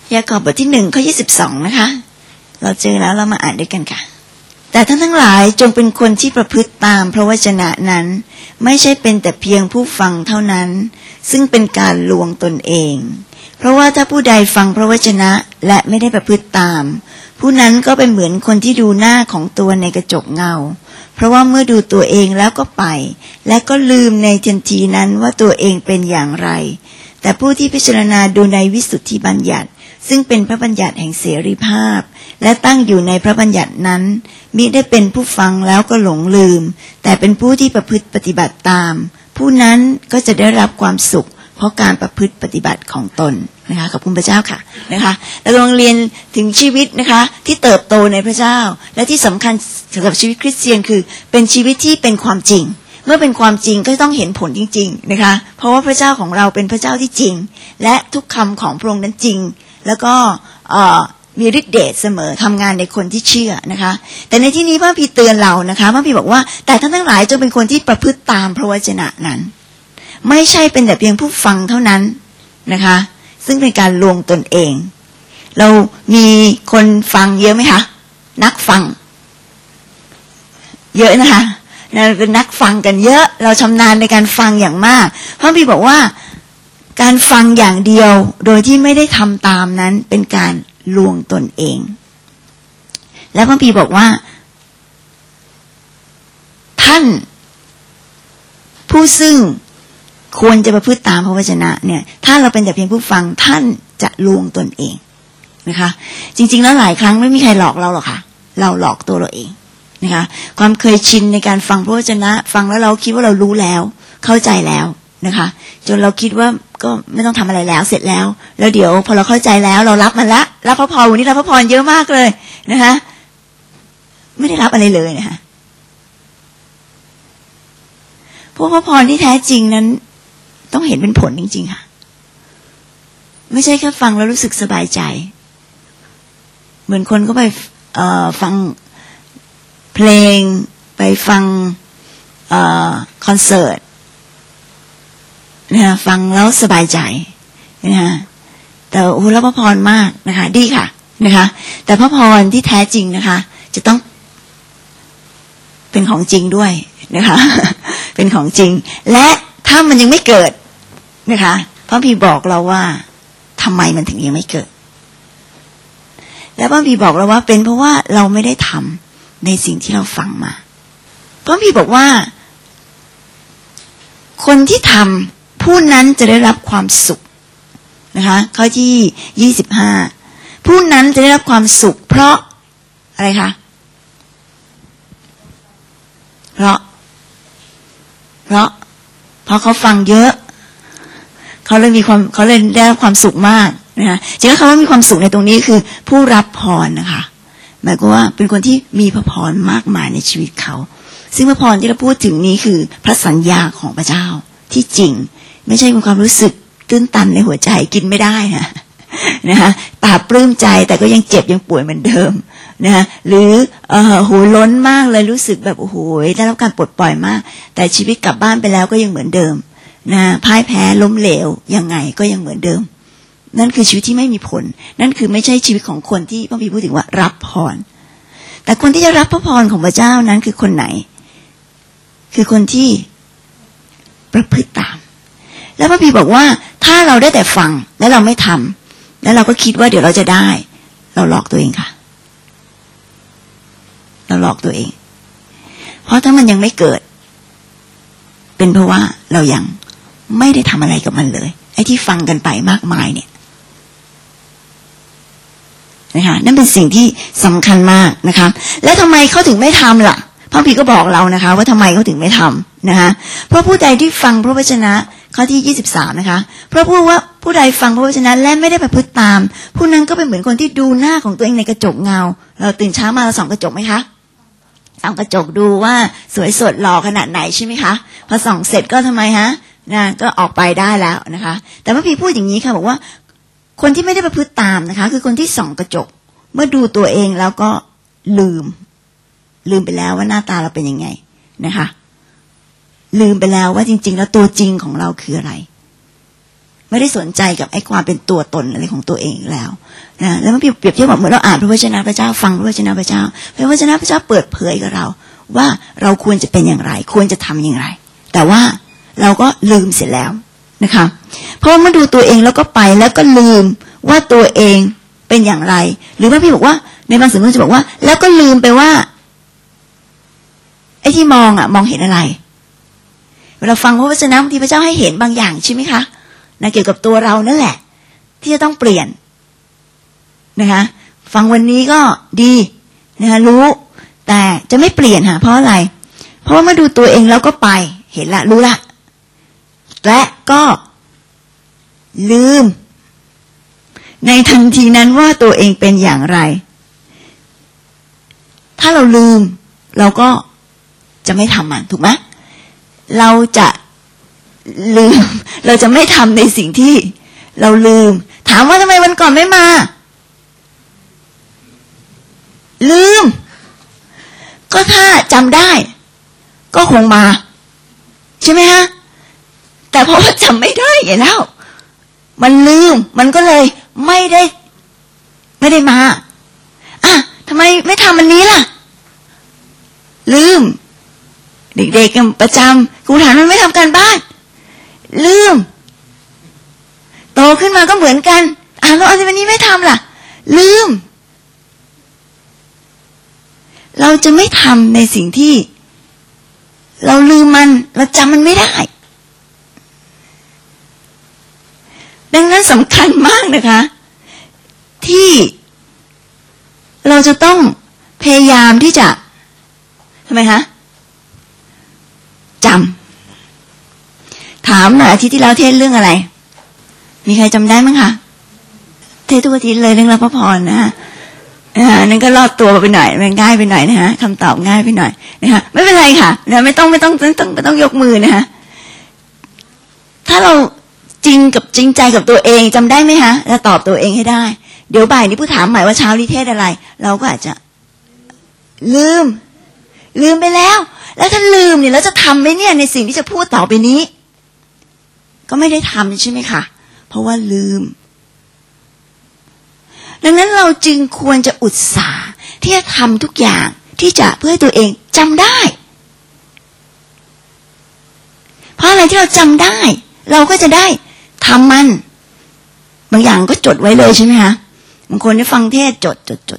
ยากอบบทที่1ข้อ22นะคะเราเจอแล้วเรามาอ่านด้วยกันค่ะแต่ท่านทั้งหลายจงเป็นคนที่ประพฤติตามพระวจนะนั้นไม่ใช่เป็นแต่เพียงผู้ฟังเท่านั้นซึ่งเป็นการลวงตนเองเพราะว่าถ้าผู้ใดฟังพระวจนะและไม่ได้ประพฤติตามผู้นั้นก็เป็นเหมือนคนที่ดูหน้าของตัวในกระจกเงาเพราะว่าเมื่อดูตัวเองแล้วก็ไปและก็ลืมในทันทีนั้นว่าตัวเองเป็นอย่างไรแต่ผู้ที่พิจารณาดูในวิสุทธิบัญญัติซึ่งเป็นพระบัญญัติแห่งเสรีภาพและตั้งอยู่ในพระบัญญัตินั้นมิได้เป็นผู้ฟังแล้วก็หลงลืมแต่เป็นผู้ที่ประพฤติปฏิบัติตามผู้นั้นก็จะได้รับความสุขเพราะการประพฤติปฏิบัติของตนนะคะขอบคุณพระเจ้าค่ะนะคะเรากำลังเรียนถึงชีวิตนะคะที่เติบโตในพระเจ้าและที่สำคัญสำหรับชีวิตคริสเตียนคือเป็นชีวิตที่เป็นความจริงเมื่อเป็นความจริงก็ต้องเห็นผลจริงๆนะคะเพราะว่าพระเจ้าของเราเป็นพระเจ้าที่จริงและทุกคำของพระองค์นั้นจริงแล้วก็มีฤทธิ์เดชเสมอทำงานในคนที่เชื่อนะคะแต่ในที่นี้พระพีเตือนเรานะคะพระพีบอกว่าแต่ท่านทั้งหลายจงเป็นคนที่ประพฤติตามพระวจนะนั้นไม่ใช่เป็นแต่เพียงผู้ฟังเท่านั้นนะคะซึ่งเป็นการลวงตนเองเรามีคนฟังเยอะไหมคะนักฟังเยอะนะคะเราเป็นนักฟังกันเยอะเราชำนาญในการฟังอย่างมากพระพีบอกว่าการฟังอย่างเดียวโดยที่ไม่ได้ทำตามนั้นเป็นการลวงตนเองและพระพีบอกว่าท่านผู้ซึ่งควรจะประพฤติตามพระวจนะเนี่ยถ้าเราเป็นแต่เพียงผู้ฟังท่านจะลวงตนเองนะคะจริงๆแล้วหลายครั้งไม่มีใครหลอกเราหรอกค่ะเราหลอกตัวเราเองนะคะความเคยชินในการฟังพระวจนะฟังแล้วเราคิดว่าเรารู้แล้วเข้าใจแล้วนะคะจนเราคิดว่าก็ไม่ต้องทำอะไรแล้วเสร็จแล้วแล้วเดี๋ยวพอเราเข้าใจแล้วเรารับมันละรับพระพรวันนี้รับพระพรเยอะมากเลยนะคะไม่ได้รับอะไรเลยนะคะพวกพระพรที่แท้จริงนั้นต้องเห็นเป็นผลจริงๆค่ะไม่ใช่แค่ฟังแล้วรู้สึกสบายใจเหมือนคนก็ไปฟังเพลงไปฟังคอนเสิร์ตนะคะฟังแล้วสบายใจนะคะแต่โอ้รับพระพรมากนะคะดีค่ะนะคะแต่พระพรที่แท้จริงนะคะจะต้องเป็นของจริงด้วยนะคะเป็นของจริงและถ้ามันยังไม่เกิดนะคะพระคัมภีร์บอกเราว่าทำไมมันถึงยังไม่เกิดและพระคัมภีร์บอกเราว่าเป็นเพราะว่าเราไม่ได้ทำในสิ่งที่เราฟังมาพระคัมภีร์บอกว่าคนที่ทำผู้นั้นจะได้รับความสุขนะคะข้อที่25ผู้นั้นจะได้รับความสุขเพราะอะไรคะเพราะเขาฟังเยอะเขาเลยได้รับความสุขมากนะคะจริงๆแล้วคำว่ามีความสุขในตรงนี้คือผู้รับพรนะคะหมายความว่าเป็นคนที่มีพระพรมากมายในชีวิตเขาซึ่งพระพรที่เราพูดถึงนี้คือพระสัญญาของพระเจ้าที่จริงไม่ใช่เป็นความรู้สึกตื้นตันในหัวใจกินไม่ได้นะคะปราบปลื้มใจแต่ก็ยังเจ็บยังป่วยเหมือนเดิมนะหรือโหล้นมากเลยรู้สึกแบบโอ้โหได้รับการปลดปล่อยมากแต่ชีวิตกลับบ้านไปแล้วก็ยังเหมือนเดิมนะพ่ายแพ้ล้มเหลวยังไงก็ยังเหมือนเดิมนั่นคือชีวิตที่ไม่มีผลนั่นคือไม่ใช่ชีวิตของคนที่พระบิดาพูดถึงว่ารับพรแต่คนที่จะรับพระพรของพระเจ้านั้นคือคนไหนคือคนที่ประพฤติตามแล้วพระบิดาบอกว่าถ้าเราได้แต่ฟังแล้วเราไม่ทำแล้วเราก็คิดว่าเดี๋ยวเราจะได้เราหลอกตัวเองค่ะเราหลอกตัวเองเพราะถ้ามันยังไม่เกิดเป็นเพราะว่าเรายังไม่ได้ทำอะไรกับมันเลยไอ้ที่ฟังกันไปมากมายเนี่ยนะคะนั่นเป็นสิ่งที่สำคัญมากนะคะแล้วทำไมเขาถึงไม่ทำล่ะพระคัมภีร์ก็บอกเรานะคะว่าทำไมเขาถึงไม่ทำนะคะเพราะผู้ใดที่ฟังพระวจนะข้อที่23นะคะเพราะพูดว่าผู้ใดฟังพระวจนะและไม่ได้ประพฤติตามผู้นั้นก็เป็นเหมือนคนที่ดูหน้าของตัวเองในกระจกเงาเราตื่นเช้ามาเราส่องกระจกไหมคะส่องกระจกดูว่าสวยสดหล่อขนาดไหนใช่ไหมคะพอส่องเสร็จก็ทำไมฮะนะก็ออกไปได้แล้วนะคะแต่พระพีพูดอย่างนี้ค่ะบอกว่าคนที่ไม่ได้ประพฤติตามนะคะคือคนที่ส่องกระจกเมื่อดูตัวเองแล้วก็ลืมไปแล้วว่าหน้าตาเราเป็นยังไงนะคะลืมไปแล้วว่าจริงๆแล้วตัวจริงของเราคืออะไรไม่ได้สนใจกับไอ้ความเป็นตัวตนอะไรของตัวเองแล้วนะแล้วมันเปรียบเทียบแบบเหมือนเราอ่านพระวจนะพระเจ้าฟังพระวจนะพระเจ้าพระวจนะพระเจ้าเปิดเผยกับเราว่าเราควรจะเป็นอย่างไรควรจะทำอย่างไรแต่ว่าเราก็ลืมเสร็จแล้วนะคะเพราะมาดูตัวเองแล้วก็ไปแล้วก็ลืมว่าตัวเองเป็นอย่างไรหรือว่าพี่บอกว่าในบางสิ่งจะบอกว่าแล้วก็ลืมไปว่าไอ้ที่มองเห็นอะไรเวลาฟังพระวจนะบางทีพระเจ้าให้เห็นบางอย่างใช่ไหมคะนะเกี่ยวกับตัวเรานั่นแหละที่จะต้องเปลี่ยนนะคะฟังวันนี้ก็ดีนะคะรู้แต่จะไม่เปลี่ยนเพราะอะไรเพราะว่ามาดูตัวเองแล้วก็ไปเห็นละรู้ละและก็ลืมในทันทีนั้นว่าตัวเองเป็นอย่างไรถ้าเราลืมเราก็จะไม่ทำมันถูกไหมเราจะลืมเราจะไม่ทำในสิ่งที่เราลืมถามว่าทำไมวันก่อนไม่มาลืมก็ถ้าจำได้ก็คงมาใช่ไหมฮะแต่เพราะว่าจำไม่ได้ไงแล้วมันลืมมันก็เลยไม่ได้มาทำไมไม่ทำอันนี้ล่ะลืมเด็กๆประจำครูถามมันไม่ทำการบ้านลืมโตขึ้นมาก็เหมือนกันแล้วอันนี้ไม่ทำล่ะลืมเราจะไม่ทำในสิ่งที่เราลืมมันเราจำมันไม่ได้ดังนั้นสำคัญมากนะคะที่เราจะต้องพยายามที่จะทำไมคะจำถามหน่อยอาทิตย์ที่แล้วเทศเรื่องอะไรมีใครจำได้มั้งคะเทศทุกอาทิตย์เลยเรื่องรับพระพรนะฮะนั่นก็รอดตัวไปหน่อยมันง่ายไปหน่อยนะฮะคำตอบง่ายไปหน่อยนะคะไม่เป็นไรค่ะนะไม่ต้องยกมือนะคะถ้าเราจริงใจกับตัวเองจำได้ไหมคะแล้วตอบตัวเองให้ได้เดี๋ยวบ่ายนี้ผู้ถามใหม่ว่าเช้านี้เทศอะไรเราก็อาจจะลืมไปแล้วถ้าลืมเนี่ยเราจะทำไหมเนี่ยในสิ่งที่จะพูดต่อไปนี้ก็ไม่ได้ทำใช่ไหมคะเพราะว่าลืมดังนั้นเราจึงควรจะอุตส่าห์ที่จะทำทุกอย่างที่จะเพื่อให้ตัวเองจำได้เพราะอะไรที่เราจำได้เราก็จะได้ทำมันบางอย่างก็จดไว้เลยใช่ไหมคะบางคนได้ฟังเทศจด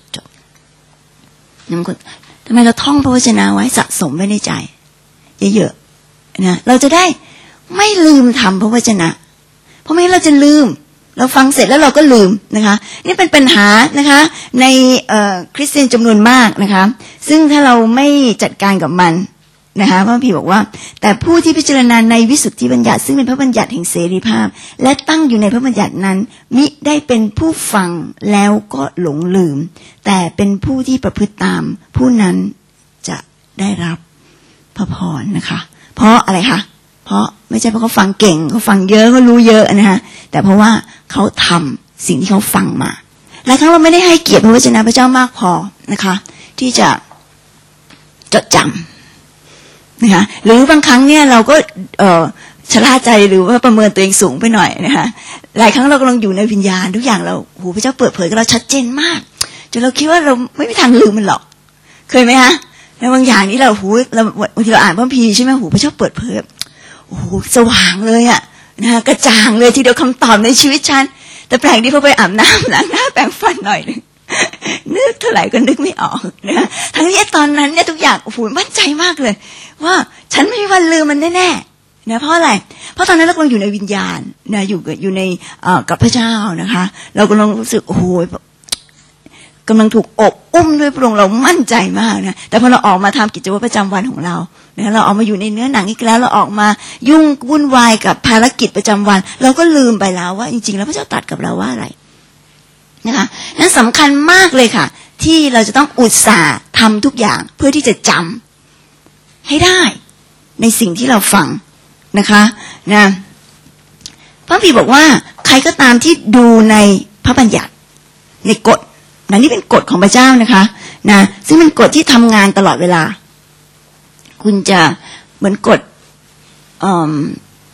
บางคนทำไมเราท่องพระวจนะไว้สะสมไว้ในใจเยอะๆนะเราจะได้ไม่ลืมทำพระวจนะเพราะไม่งั้นเราจะลืมเราฟังเสร็จแล้วเราก็ลืมนะคะนี่เป็นปัญหานะคะในคริสเตียนจำนวนมากนะคะซึ่งถ้าเราไม่จัดการกับมันนะคะพระพี่บอกว่าแต่ผู้ที่พิจารณาในวิสุทธิบัญญัติซึ่งเป็นพระบัญญัติแห่งเสรีภาพและตั้งอยู่ในพระบัญญัตินั้นมิได้เป็นผู้ฟังแล้วก็หลงลืมแต่เป็นผู้ที่ประพฤติตามผู้นั้นจะได้รับพระพรนะคะเพราะอะไรคะเพราะไม่ใช่เพราะเขาฟังเก่งเขาฟังเยอะเขารู้เยอะนะคะแต่เพราะว่าเขาทำสิ่งที่เขาฟังมาหลายครั้งเราไม่ได้ให้เกียรติพระวจนะพระเจ้ามากพอนะคะที่จะจดจำนะคะหรือบางครั้งเนี่ยเราก็ชะล่าใจหรือว่าประเมินตัวเองสูงไปหน่อยนะคะหลายครั้งเรากำลังอยู่ในวิญญาณทุกอย่างเราพระเจ้าเปิดเผยกับเราชัดเจนมากจนเราคิดว่าเราไม่มีทางลืมมันหรอกเคยไหมคะแล้วบางอย่างนี้เราบางทีเราอ่านพระคัมภีร์ใช่ไหมพระเจ้าเปิดเผยสว่างเลยนะกระจ่างเลยทีเดียวคำตอบในชีวิตฉันแต่แปลกดีพอไปอาบน้ำล้างหน้าแปรงฟันหน่อยนึงนึกเท่าไหร่ก็นึกไม่ออกนะทั้งนี้ตอนนั้นเนี่ยทุกอย่างมั่นใจมากเลยว่าฉันไม่มีวันลืมมันแน่ๆนะเพราะอะไรเพราะตอนนั้นเรากำลังอยู่ในวิญญาณนะอยู่ในกับพระเจ้านะคะเรากำลังรู้สึกกำลังถูกอบอุ้มด้วยพระองค์เรามั่นใจมากนะแต่พอเราออกมาทำกิจวัตรประจำวันของเรานะเราออกมาอยู่ในเนื้อหนังอีกแล้วเราออกมายุ่งวุ่นวายกับภารกิจประจำวันเราก็ลืมไปแล้วว่าจริงๆแล้วพระเจ้าตรัสกับเราว่าอะไรนะคะนั้นสำคัญมากเลยค่ะที่เราจะต้องอุตส่าห์ทำทุกอย่างเพื่อที่จะจำให้ได้ในสิ่งที่เราฟังนะคะนะพระคัมภีร์บอกว่าใครก็ตามที่ดูในพระบัญญัติในกฎนี่เป็นกฎของพระเจ้านะคะนะซึ่งเป็นกฎที่ทำงานตลอดเวลาคุณจะเหมือนกฎ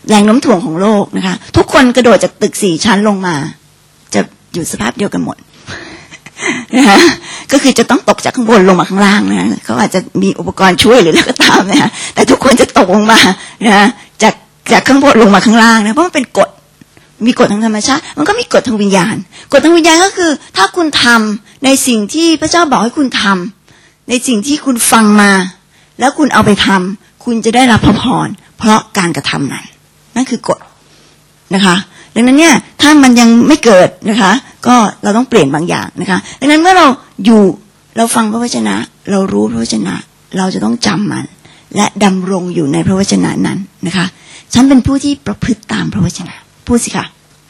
แรงโน้มถ่วงของโลกนะคะทุกคนกระโดดจากตึก4 ชั้นลงมาจะอยู่สภาพเดียวกันหมดนะคะก็คือจะต้องตกจากข้างบนลงมาข้างล่างนะเขาอาจจะมีอุปกรณ์ช่วยหรืออะไรก็ตามนะคะแต่ทุกคนจะตกลงมานะจากข้างบนลงมาข้างล่างนะเพราะมันเป็นกฎมีกฎทางธรรมชาติมันก็มีกฎทางวิญญาณกฎทางวิญญาณก็คือถ้าคุณทำในสิ่งที่พระเจ้าบอกให้คุณทำในสิ่งที่คุณฟังมาแล้วคุณเอาไปทำคุณจะได้รับพระพรเพราะการกระทำนั้นนั่นคือกฎนะคะดังนั้นเนี่ยถ้ามันยังไม่เกิดนะคะก็เราต้องเปลี่ยนบางอย่างนะคะดังนั้นเมื่อเราฟังพระวจนะเรารู้พระวจนะเราจะต้องจำมันและดำรงอยู่ในพระวจนะนั้นนะคะฉันเป็นผู้ที่ประพฤติตามพระวจนะพูดสิค่ะ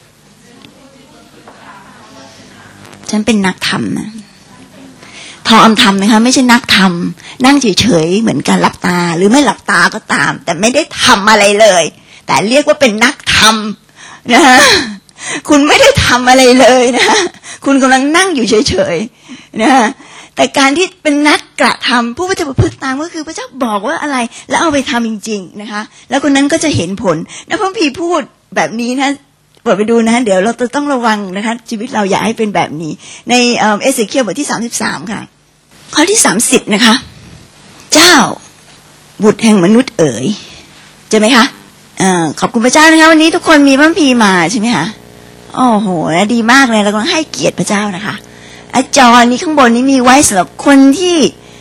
ฉันเป็นนักธรรมนะทอมทำนะคะไม่ใช่นักธรรมนั่งเฉยๆเหมือนการหลับตาหรือไม่หลับตาก็ตามแต่ไม่ได้ทำอะไรเลยแต่เรียกว่าเป็นนักธรรมนะคะคุณไม่ได้ทำอะไรเลยนะคะคุณกำลังนั่งอยู่เฉยๆนะคะแต่การที่เป็นนักกระทำผู้ที่จะประพฤติตามก็คือพระเจ้าบอกว่าอะไรแล้วเอาไปทำจริงๆนะคะแล้วคนนั้นก็จะเห็นผลนะพระพีพูดแบบนี้นะเปิดไปดูนะเดี๋ยวเราต้องระวังนะคะชีวิตเราอย่าให้เป็นแบบนี้ในเอเสเคียลบทที่33ค่ะข้อที่30นะคะเจ้าบุตรแห่งมนุษย์เอ๋ยเจอไหมคะขอบคุณพระเจ้านะคะวันนี้ทุกคนมีพระคัมภีร์มาใช่ไหมคะโอ้โหดีมากเลยเราต้องให้เกียรติพระเจ้านะคะจอนี้ข้างบนนี้มีไว้สำหรับคนที่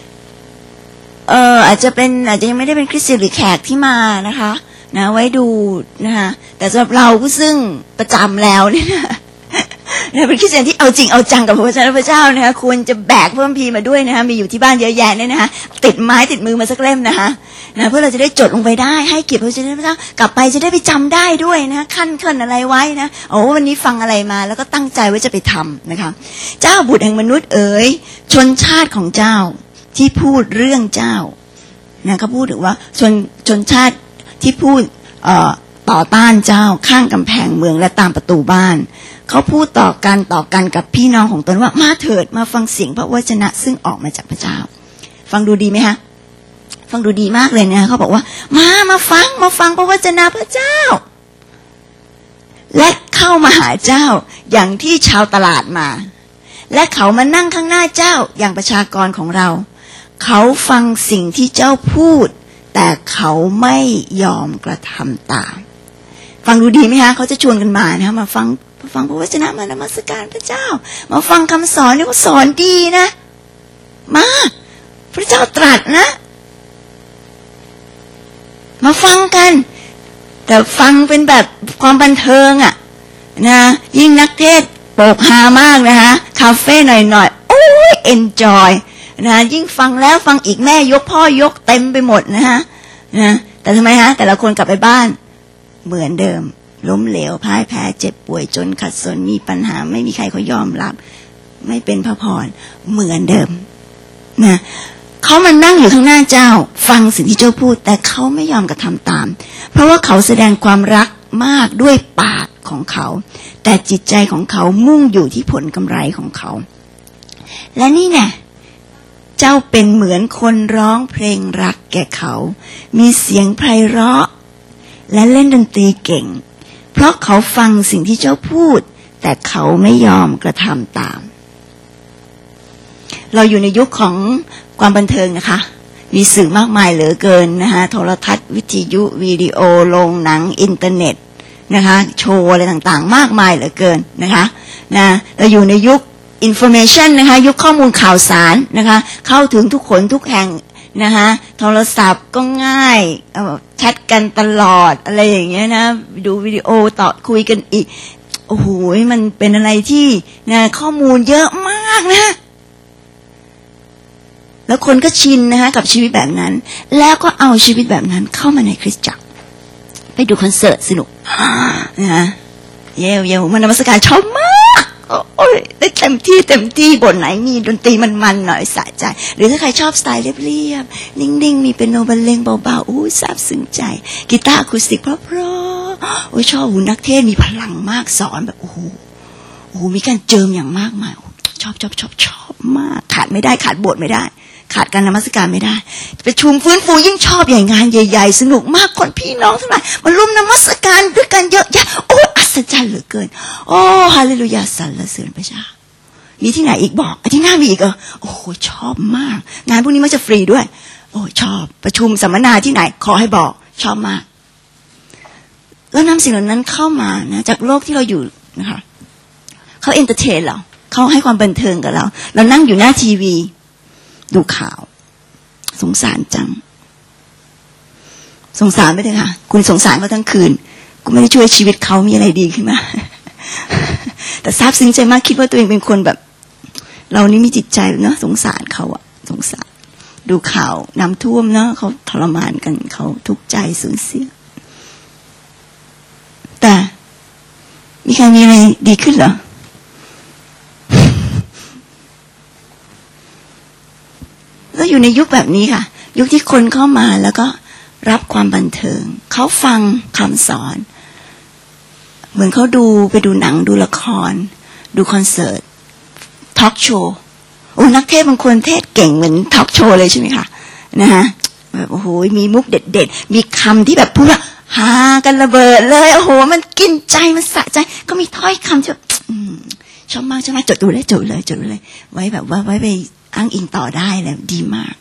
อาจจะยังไม่ได้เป็นคริสเตียนหรือแขกที่มานะคะนะไว้ดูนะคะแต่สำหรับเราผู้ซึ่งประจำแล้วเนี่ยเป็นคริสเตียนที่เอาจริงเอาจังกับพระวจนะพระเจ้านะคะควรจะแบกพระคัมภีร์มาด้วยนะคะมีอยู่ที่บ้านเยอะแยะเนี่ยนะคะติดไม้ติดมือมาสักเล่มนะคะเพื่อเราจะได้จดลงไปได้ให้เกียรติพระวจนะพระเจ้ากลับไปจะได้ไปจำได้ด้วยนะขั้นอะไรไว้นะโอ้วันนี้ฟังอะไรมาแล้วก็ตั้งใจว่าจะไปทำนะคะเจ้าบุตรแห่งมนุษย์เอ๋ยชนชาติของเจ้าที่พูดเรื่องเจ้านะเขาพูดถึงว่าชนชาติที่พูดต่อต้านเจ้าข้างกำแพงเมืองและตามประตูบ้านเขาพูดต่อกันกับพี่น้องของตนว่ามาเถิดมาฟังเสียงพระวจนะซึ่งออกมาจากพระเจ้าฟังดูดีไหมคะฟังดูดีมากเลยนะเขาบอกว่ามาฟังพระวจนะพระเจ้าและเข้ามาหาเจ้าอย่างที่ชาวตลาดมาและเขามานั่งข้างหน้าเจ้าอย่างประชากรของเราเขาฟังสิ่งที่เจ้าพูดแต่เขาไม่ยอมกระทำตามฟังดูดีไหมคะเขาจะชวนกันมานะมาฟังพระวจนะมานมัสการพระเจ้ามาฟังคำสอนนี่เขาสอนดีนะมาพระเจ้าตรัสนะมาฟังกันแต่ฟังเป็นแบบความบันเทิงอ่ะนะยิ่งนักเทศโปกฮามากนะคะคาเฟ่หน่อยโอ้ยเอนจอยนะยิ่งฟังแล้วฟังอีกแม่ยกพ่อยกเต็มไปหมดนะแต่ทำไมฮะแต่ละคนกลับไปบ้านเหมือนเดิมล้มเหลวพ่ายแพ้เจ็บป่วยจนขัดสนมีปัญหาไม่มีใครเขายอมรับไม่เป็นพระพรเหมือนเดิมนะเขามานั่งอยู่ข้างหน้าเจ้าฟังสิ่งที่เจ้าพูดแต่เขาไม่ยอมกระทำตามเพราะว่าเขาแสดงความรักมากด้วยปากของเขาแต่จิตใจของเขามุ่งอยู่ที่ผลกำไรของเขาและนี่ไงเจ้าเป็นเหมือนคนร้องเพลงรักแก่เขามีเสียงไพเราะและเล่นดนตรีเก่งเพราะเขาฟังสิ่งที่เจ้าพูดแต่เขาไม่ยอมกระทำตามเราอยู่ในยุคของความบันเทิงนะคะมีสื่อมากมายเหลือเกินนะคะโทรทัศน์วิทยุวิดีโอโรงหนังอินเทอร์เน็ตนะคะโชว์อะไรต่างๆมากมายเหลือเกินนะคะเราอยู่ในยุค information นะคะยุคข้อมูลข่าวสารนะคะเข้าถึงทุกคนทุกแห่งนะคะโทรศัพท์ก็ง่ายแชทกันตลอดอะไรอย่างเงี้ยนะดูวิดีโอต่อคุยกันอีกโอ้โหมันเป็นอะไรที่นะข้อมูลเยอะมากนะแล้วคนก็ชินนะคะกับชีวิตแบบนั้นแล้วก็เอาชีวิตแบบนั้นเข้ามาในคริสตจักรไปดูคอนเสิร์ตสนุกนะเย่มันนมัสการชอบมากโอ้ยได้เต็มที่บทไหนมีดนตรีมันหน่อยสะใจหรือถ้าใครชอบสไตล์เรียบๆนิ่งๆมีเปียโนบรรเลงเบาๆอู้ซาบซึ้งใจกีตาร์อะคูสติกเพราะโอ้ยชอบหูนักเทศมีพลังมากสอนแบบโอ้โหมีการเจิมอย่างมากมายชอบมากขาดไม่ได้ขาดบทไม่ได้ขาดการนมัสการไม่ได้ประชุมฟื้นฟูยิ่งชอบใหญ่งานใหญ่ๆสนุกมากคนพี่น้องทั้งหลายมาร่วมนมัสการด้วยกันเยอะแยะโอ้อัศจรรย์เหลือเกินโอ้ฮาเลลูยาสรรเสริญพระเจ้ามีที่ไหนอีกบอกที่หน้ามีอีกโอ้โหชอบมากงานพวกนี้มันจะฟรีด้วยโอ้ชอบประชุมสัมมนาที่ไหนขอให้บอกชอบมากแล้วนำสิ่งเหล่านั้นเข้ามานะจากโลกที่เราอยู่นะคะเขาเอนเตอร์เทนเราเขาให้ความบันเทิงกับเราเรานั่งอยู่หน้าทีวีดูข่าวสงสารจังสงสารไม่ได้ค่ะคุณสงสารเขาทั้งคืนคุณไม่ได้ช่วยชีวิตเขามีอะไรดีขึ้นมาแต่ซาบซึ้งใจมากคิดว่าตัวเองเป็นคนแบบเรานี่มีจิตใจเนาะสงสารเขาอะสงสารดูข่าวน้ำท่วมเนาะเขาทรมานกันเขาทุกข์ใจสูญเสียแต่มีใครมีอะไรดีขึ้นเหรอแล้วอยู่ในยุคแบบนี้ค่ะยุคที่คนเข้ามาแล้วก็รับความบันเทิงเขาฟังคำสอนเหมือนเขาไปดูหนังดูละครดูคอนเสิร์ตทอล์กโชว์โอ้นักเทศบางคนเทศเก่งเหมือนทอล์กโชว์เลยใช่ไหมคะนะฮะแบบโอ้โหมีมุกเด็ดๆมีคำที่แบบพูดว่าฮากันระเบิดเลยโอ้โหมันกินใจมันสะใจก็มีถ้อยคำที่ชอบมากใช่ไหมจดเลยไว้แบบว่าไว้ไปอ้างอิงต่อได้เลยดีมาก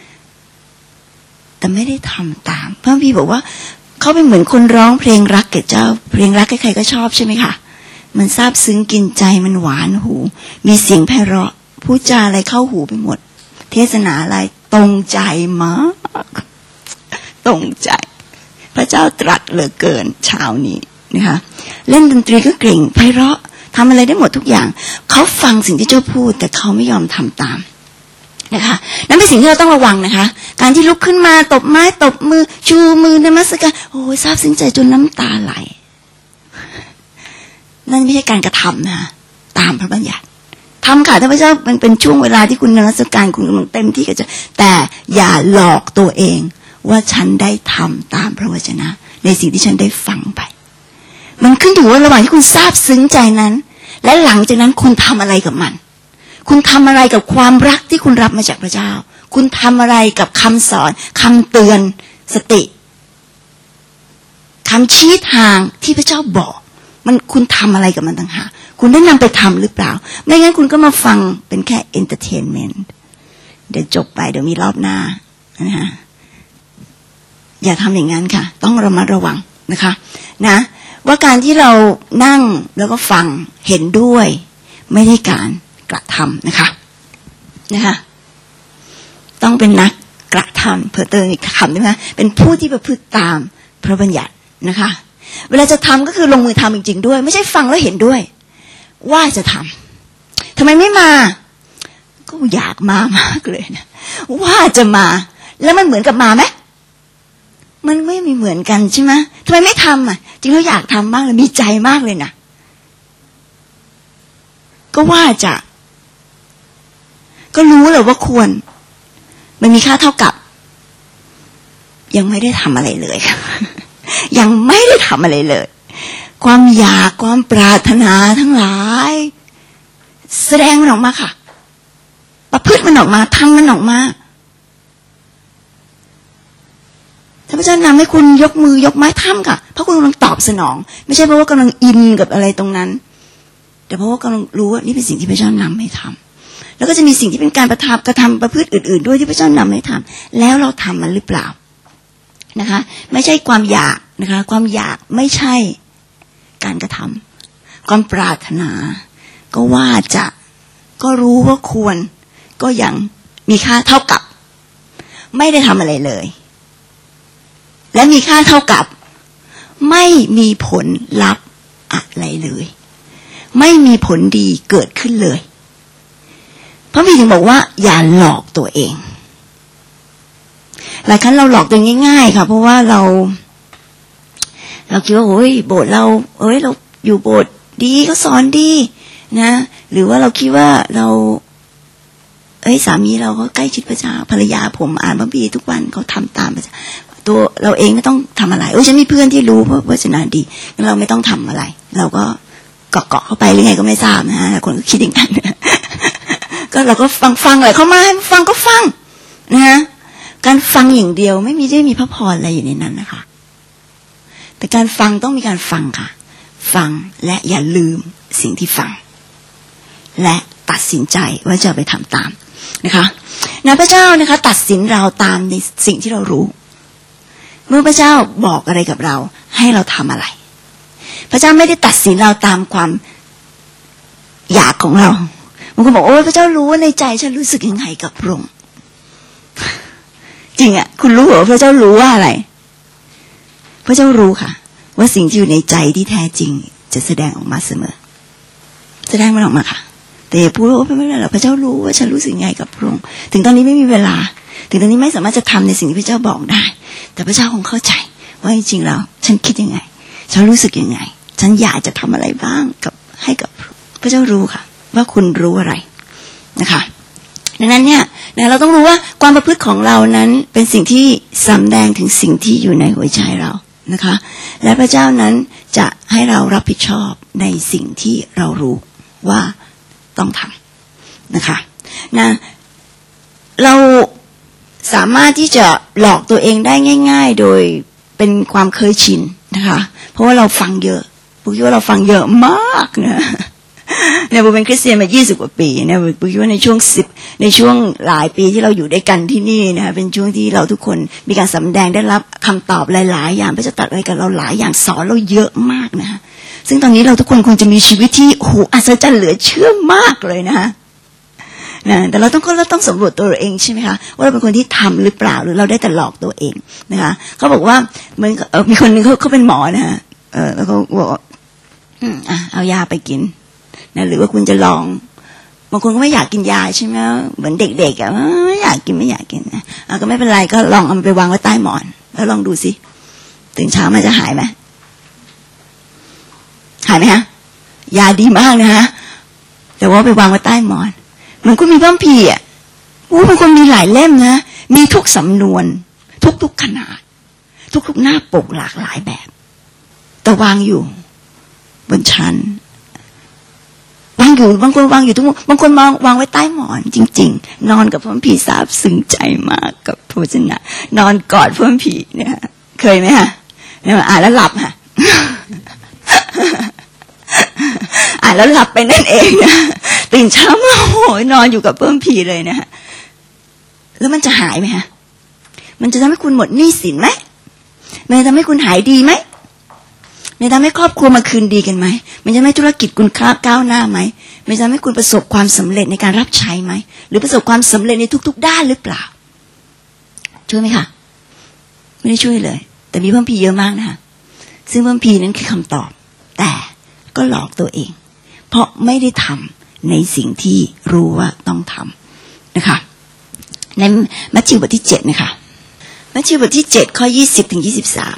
แต่ไม่ได้ทำตามพระพี่บอกว่าเขาเป็นเหมือนคนร้องเพลงรักแก่เจ้าเพลงรักใครๆก็ชอบใช่ไหมคะมันซาบซึ้งกินใจมันหวานหูมีเสียงไพเราะพูดจาอะไรเข้าหูไปหมดเทศนาอะไรตรงใจมากตรงใจพระเจ้าตรัสเหลือเกินเช้านี้นะคะเล่นดนตรีก็เก่งไพเราะทำอะไรได้หมดทุกอย่างเขาฟังสิ่งที่เจ้าพูดแต่เขาไม่ยอมทำตามนะคะนั่นเป็นสิ่งที่เราต้องระวังนะคะการที่ลุกขึ้นมาตบไม้ตบมือชูมือนมัสการโอ้ยซาบซึ้งใจจนน้ำตาไหลนั่นไม่ใช่การกระทำนะตามพระบัญญัติทำค่ะท่านพระเจ้ามันเป็นช่วงเวลาที่คุณนมัสการคุณกำลังเต็มที่กับจะแต่อย่าหลอกตัวเองว่าฉันได้ทำตามพระวจนะในสิ่งที่ฉันได้ฟังไปมันขึ้นอยู่ว่าระหว่างที่คุณซาบซึ้งใจนั้นและหลังจากนั้นคุณทำอะไรกับมันคุณทำอะไรกับความรักที่คุณรับมาจากพระเจ้าคุณทำอะไรกับคำสอนคำเตือนสติคำชี้ทางที่พระเจ้าบอกมันคุณทำอะไรกับมันต่างหากคุณได้นำไปทำหรือเปล่าไม่งั้นคุณก็มาฟังเป็นแค่เอนเตอร์เทนเมนต์เดี๋ยวจบไปเดี๋ยวมีรอบหน้านะคะอย่าทำอย่างนั้นค่ะต้องระมัดระวังนะคะนะว่าการที่เรานั่งแล้วก็ฟังเห็นด้วยไม่ได้การกระทำนะคะต้องเป็นนักกระทำเพื่อเติมอีกคำได้ไหมเป็นผู้ที่ประพฤติตามพระบัญญัตินะคะเวลาจะทำก็คือลงมือทำจริงๆด้วยไม่ใช่ฟังแล้วเห็นด้วยว่าจะทำทำไมไม่มาก็อยากมามากเลยนะว่าจะมาแล้วมันเหมือนกับมาไหมมันไม่มีเหมือนกันใช่ไหมทำไมไม่ทำจริงแล้วอยากทำมากเลยมีใจมากเลยนะก็ว่าจะก็รู้แหละว่าควรมันมีค่าเท่ากับยังไม่ได้ทำอะไรเลยยังไม่ได้ทำอะไรเลยความอยากความปรารถนาทั้งหลายแสดงมันออกมาค่ะประพฤติมันออกมาทำมันออกมาถ้าพระเจ้านำให้คุณยกมือยกไม้ทำค่ะเพราะคุณกำลังตอบสนองไม่ใช่เพราะว่ากำลังอินกับอะไรตรงนั้นแต่เพราะว่ากำลังรู้ว่านี่เป็นสิ่งที่พระเจ้านำให้ทำแล้วก็จะมีสิ่งที่เป็นการกระทำประพฤติอื่นๆด้วยที่พระเจ้านำให้ทำแล้วเราทำมันหรือเปล่านะคะไม่ใช่ความอยากนะคะความอยากไม่ใช่การกระทำความปรารถนาก็ว่าจะก็รู้ว่าควรก็ยังมีค่าเท่ากับไม่ได้ทำอะไรเลยและมีค่าเท่ากับไม่มีผลลัพธ์อะไรเลยไม่มีผลดีเกิดขึ้นเลยพระบิดาถึงบอกว่าอย่าหลอกตัวเองหลายครั้งเราหลอกตัวเองง่ายๆค่ะเพราะว่าเราคิดว่าโอ้ยโบสถ์เราเราอยู่โบสถ์ดีก็สอนดีนะหรือว่าเราคิดว่าเราสามีเราก็ใกล้ชิดพระเจ้าภรรยาผมอ่านพระบีทุกวันเขาทำตามพระเจ้าตัวเราเองไม่ต้องทำอะไรฉันมีเพื่อนที่รู้ว่าศาสนาดีเราไม่ต้องทำอะไรเราก็เกาะเข้าไปหรือไงก็ไม่ทราบนะฮะคนก็คิดอย่างนั้นก็เราก็ฟังอะไรเข้ามาให้ฟังก็ฟังนะการฟังอย่างเดียวไม่มีพระพรอะไรอยู่ในนั้นนะคะแต่การฟังต้องมีการฟังค่ะฟังและอย่าลืมสิ่งที่ฟังและตัดสินใจว่าจะไปทำตามนะคะนะพระเจ้านะคะตัดสินเราตามในสิ่งที่เรารู้เมื่อพระเจ้าบอกอะไรกับเราให้เราทำอะไรพระเจ้าไม่ได้ตัดสินเราตามความอยากของเราบางคนบอกโอ้พระเจ้ารู้ว่าในใจฉันรู้สึกยังไงกับพระองค์จริงอ่ะคุณรู้เหรอพระเจ้ารู้ว่าอะไรพระเจ้ารู้ค่ะว่าสิ่งที่อยู่ในใจที่แท้จริงจะแสดงออกมาเสมอแสดงมันออกมาค่ะแต่อย่าพูดว่าไม่เป็นไรหรอกพระเจ้ารู้ว่าฉันรู้สึกยังไงกับพระองค์ถึงตอนนี้ไม่มีเวลาถึงตอนนี้ไม่สามารถจะทำในสิ่งที่พระเจ้าบอกได้แต่พระเจ้าคงเข้าใจว่าจริงๆแล้วฉันคิดยังไงฉันรู้สึกยังไงฉันอยากจะทำอะไรบ้างให้กับพระเจ้ารู้ค่ะว่าคุณรู้อะไรนะคะดังนั้นเนี่ยเราต้องรู้ว่าความประพฤติของเรานั้นเป็นสิ่งที่สำแดงถึงสิ่งที่อยู่ในหัวใจเรานะคะและพระเจ้านั้นจะให้เรารับผิดชอบในสิ่งที่เรารู้ว่าต้องทำนะคะเราสามารถที่จะหลอกตัวเองได้ง่ายๆโดยเป็นความเคยชินนะคะเพราะว่าเราฟังเยอะปุ๊กคิดว่าเราฟังเยอะมากนะเนี่ยปุ๊กเป็นคริสเตียนมา20 กว่าปีเนี่ยปุ๊กคิดว่าในช่วงหลายปีที่เราอยู่ด้วยกันที่นี่นะคะเป็นช่วงที่เราทุกคนมีการสำแดงได้รับคำตอบหลายๆอย่างพระเจ้าตรัสไว้กับเราหลายอย่างสอนเราเยอะมากนะคะซึ่งตอนนี้เราทุกคนคงจะมีชีวิตที่โอ้โหอัศจรรย์เหลือเชื่อมากเลยนะคะแต่เราต้องสำรวจตัวเราเองใช่ไหมคะว่าเราเป็นคนที่ทำหรือเปล่าหรือเราได้แต่หลอกตัวเองนะคะเขาบอกว่าเหมือนมีคนหนึ่งเขาเป็นหมอนะฮะแล้วเขาบอกเอายาไปกินนะหรือว่าคุณจะลองบางคนก็ไม่อยากกินยาใช่ไหมเหมือนเด็กๆไม่อยากกินนะก็ไม่เป็นไรก็ลองเอามันไปวางไว้ใต้หมอนแล้วลองดูสิตื่นเช้ามันจะหายไหมฮะยาดีมากนะฮะแต่ว่าไปวางไว้ใต้หมอนมันก็มีพระคัมภีร์มันก็มีหลายเล่มนะมีทุกสำนวนทุกขนาดทุกหน้าปกหลากหลายแบบแต่วางอยู่บนชั้นวางอยู่บางคนวางอยู่ทุกมุมบางคนวางไว้ใต้หมอนจริงๆนอนกับพระคัมภีร์ซาบซึ้งใจมากกับพระวจนะนอนกอดพระคัมภีร์เนี่ยเคยไหมฮะเนี่ยอ่านแล้วหลับฮะอ่านแล้วหลับไปนั่นเองนะตื่นเช้ามาโอ้ยนอนอยู่กับพระคัมภีร์เลยนะฮะแล้วมันจะหายไหมฮะมันจะทำให้คุณหมดหนี้สินไหมมันจะทำให้คุณหายดีไหมมันจะทำให้ครอบครัวมาคืนดีกันไหมมันจะทำให้ธุรกิจคุณก้าวหน้าไหมมันจะทำให้คุณประสบความสำเร็จในการรับใช้ไหมหรือประสบความสำเร็จในทุกๆด้านหรือเปล่าช่วยไหมคะไม่ได้ช่วยเลยแต่มีพระคัมภีร์เยอะมากนะคะซึ่งพระคัมภีร์นั้นคือคำตอบแต่ก็หลอกตัวเองเพราะไม่ได้ทำในสิ่งที่รู้ว่าต้องทำนะคะในมัทธิวบทที่7นะคะมัทธิวบทที่7ข้อ20ถึง23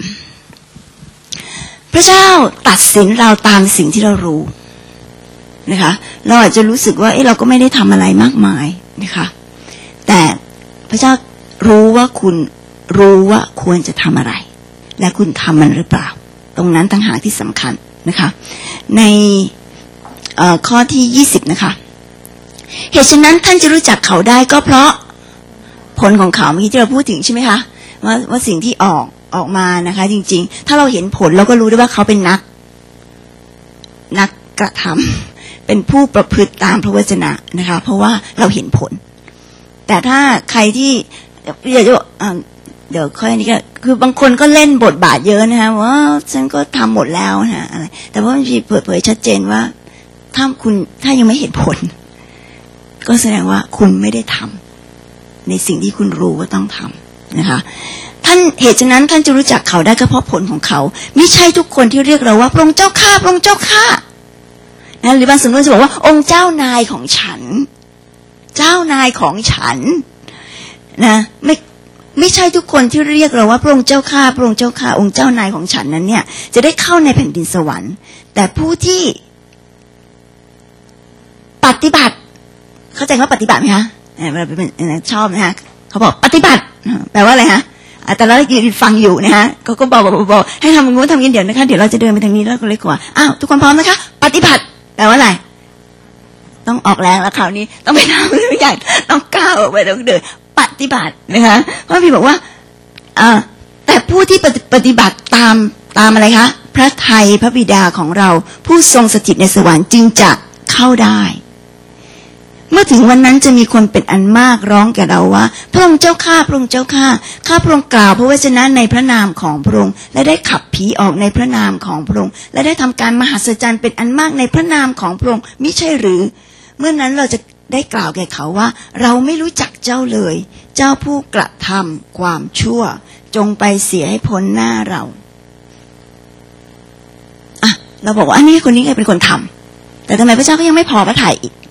พระเจ้าตัดสินเราตามสิ่งที่เรารู้นะคะเราอาจจะรู้สึกว่าเราก็ไม่ได้ทำอะไรมากมายนะคะแต่พระเจ้ารู้ว่าคุณรู้ว่าควรจะทำอะไรและคุณทำมันหรือเปล่าตรงนั้นต่างหากที่สำคัญนะคะในข้อที่20นะคะเหตุฉะนั้นท่านจะรู้จักเขาได้ก็เพราะผลของเขาเมื่อกี้ที่เราพูดถึงใช่ไหมคะว่าสิ่งที่ออกมานะคะจริงๆถ้าเราเห็นผลเราก็รู้ได้ว่าเขาเป็นนักกระทำเป็นผู้ประพฤติตามพระวจนะนะคะเพราะว่าเราเห็นผลแต่ถ้าใครที่เดี๋ยวค่อยนี้ก็คือบางคนก็เล่นบทบาทเยอะนะคะว่าฉันก็ทำหมดแล้วนะอะไรแต่ว่ามันเปิดเผยชัดเจนว่าถ้ายังไม่เห็นผลก็แสดงว่าคุณไม่ได้ทำในสิ่งที่คุณรู้ว่าต้องทำนะคะท่านเหตุฉะนั้นท่านจะรู้จักเขาได้ก็เพราะผลของเขาไม่ใช่ทุกคนที่เรียกเราว่าพระองค์เจ้าข้าพระองค์เจ้าข้านะหรือบางสำนวนจะบอกว่าองค์เจ้านายของฉันเจ้านายของฉันนะไม่ใช่ทุกคนที่เรียกเราว่าพระองค์เจ้าข้าพระองค์เจ้าข้าองค์เจ้านายของฉันนั้นเนี่ยจะได้เข้าในแผ่นดินสวรรค์แต่ผู้ที่ปฏิบัติเข้าใจว่าปฏิบัติไหมคะชอบนะฮะเขาบอกปฏิบัติแปลว่าอะไรฮะแต่เราได้ฟังอยู่นะฮะเขาก็บอกให้ทำงูทำงี้เดี๋ยวนะคะเดี๋ยวเราจะเดินไปทางนี้แล้วก็เลยกว่าอ้าวทุกคนพร้อมนะคะปฏิบัติแปลว่าอะไรต้องออกแรงแล้วคราวนี้ต้องไปทำทุกอย่างต้องก้าวออกไปต้องเดินปฏิบัตินะคะพระคัมภีร์บอกว่าแต่ผู้ที่ปฏิบัติตามอะไรคะพระทัยพระบิดาของเราผู้ทรงสถิตในสวรรค์จึงจะเข้าได้เมื่อถึงวันนั้นจะมีคนเป็นอันมากร้องแก่เราว่าพระองค์เจ้าข้าพระองค์เจ้าข้าข้าพระองค์กล่าวพระวจนะในพระนามของพระองค์และได้ขับผีออกในพระนามของพระองค์และได้ทำการมหัศจรรย์เป็นอันมากในพระนามของพระองค์มิใช่หรือเมื่อนั้นเราจะได้กล่าวแก่เขาว่าเราไม่รู้จักเจ้าเลยเจ้าผู้กระทำความชั่วจงไปเสียให้พ้นหน้าเราเราบอกว่าอันนี้คนนี้เป็นคนทำแต่ทำไมพระเจ้าก็ยังไม่พอพระทัยอีก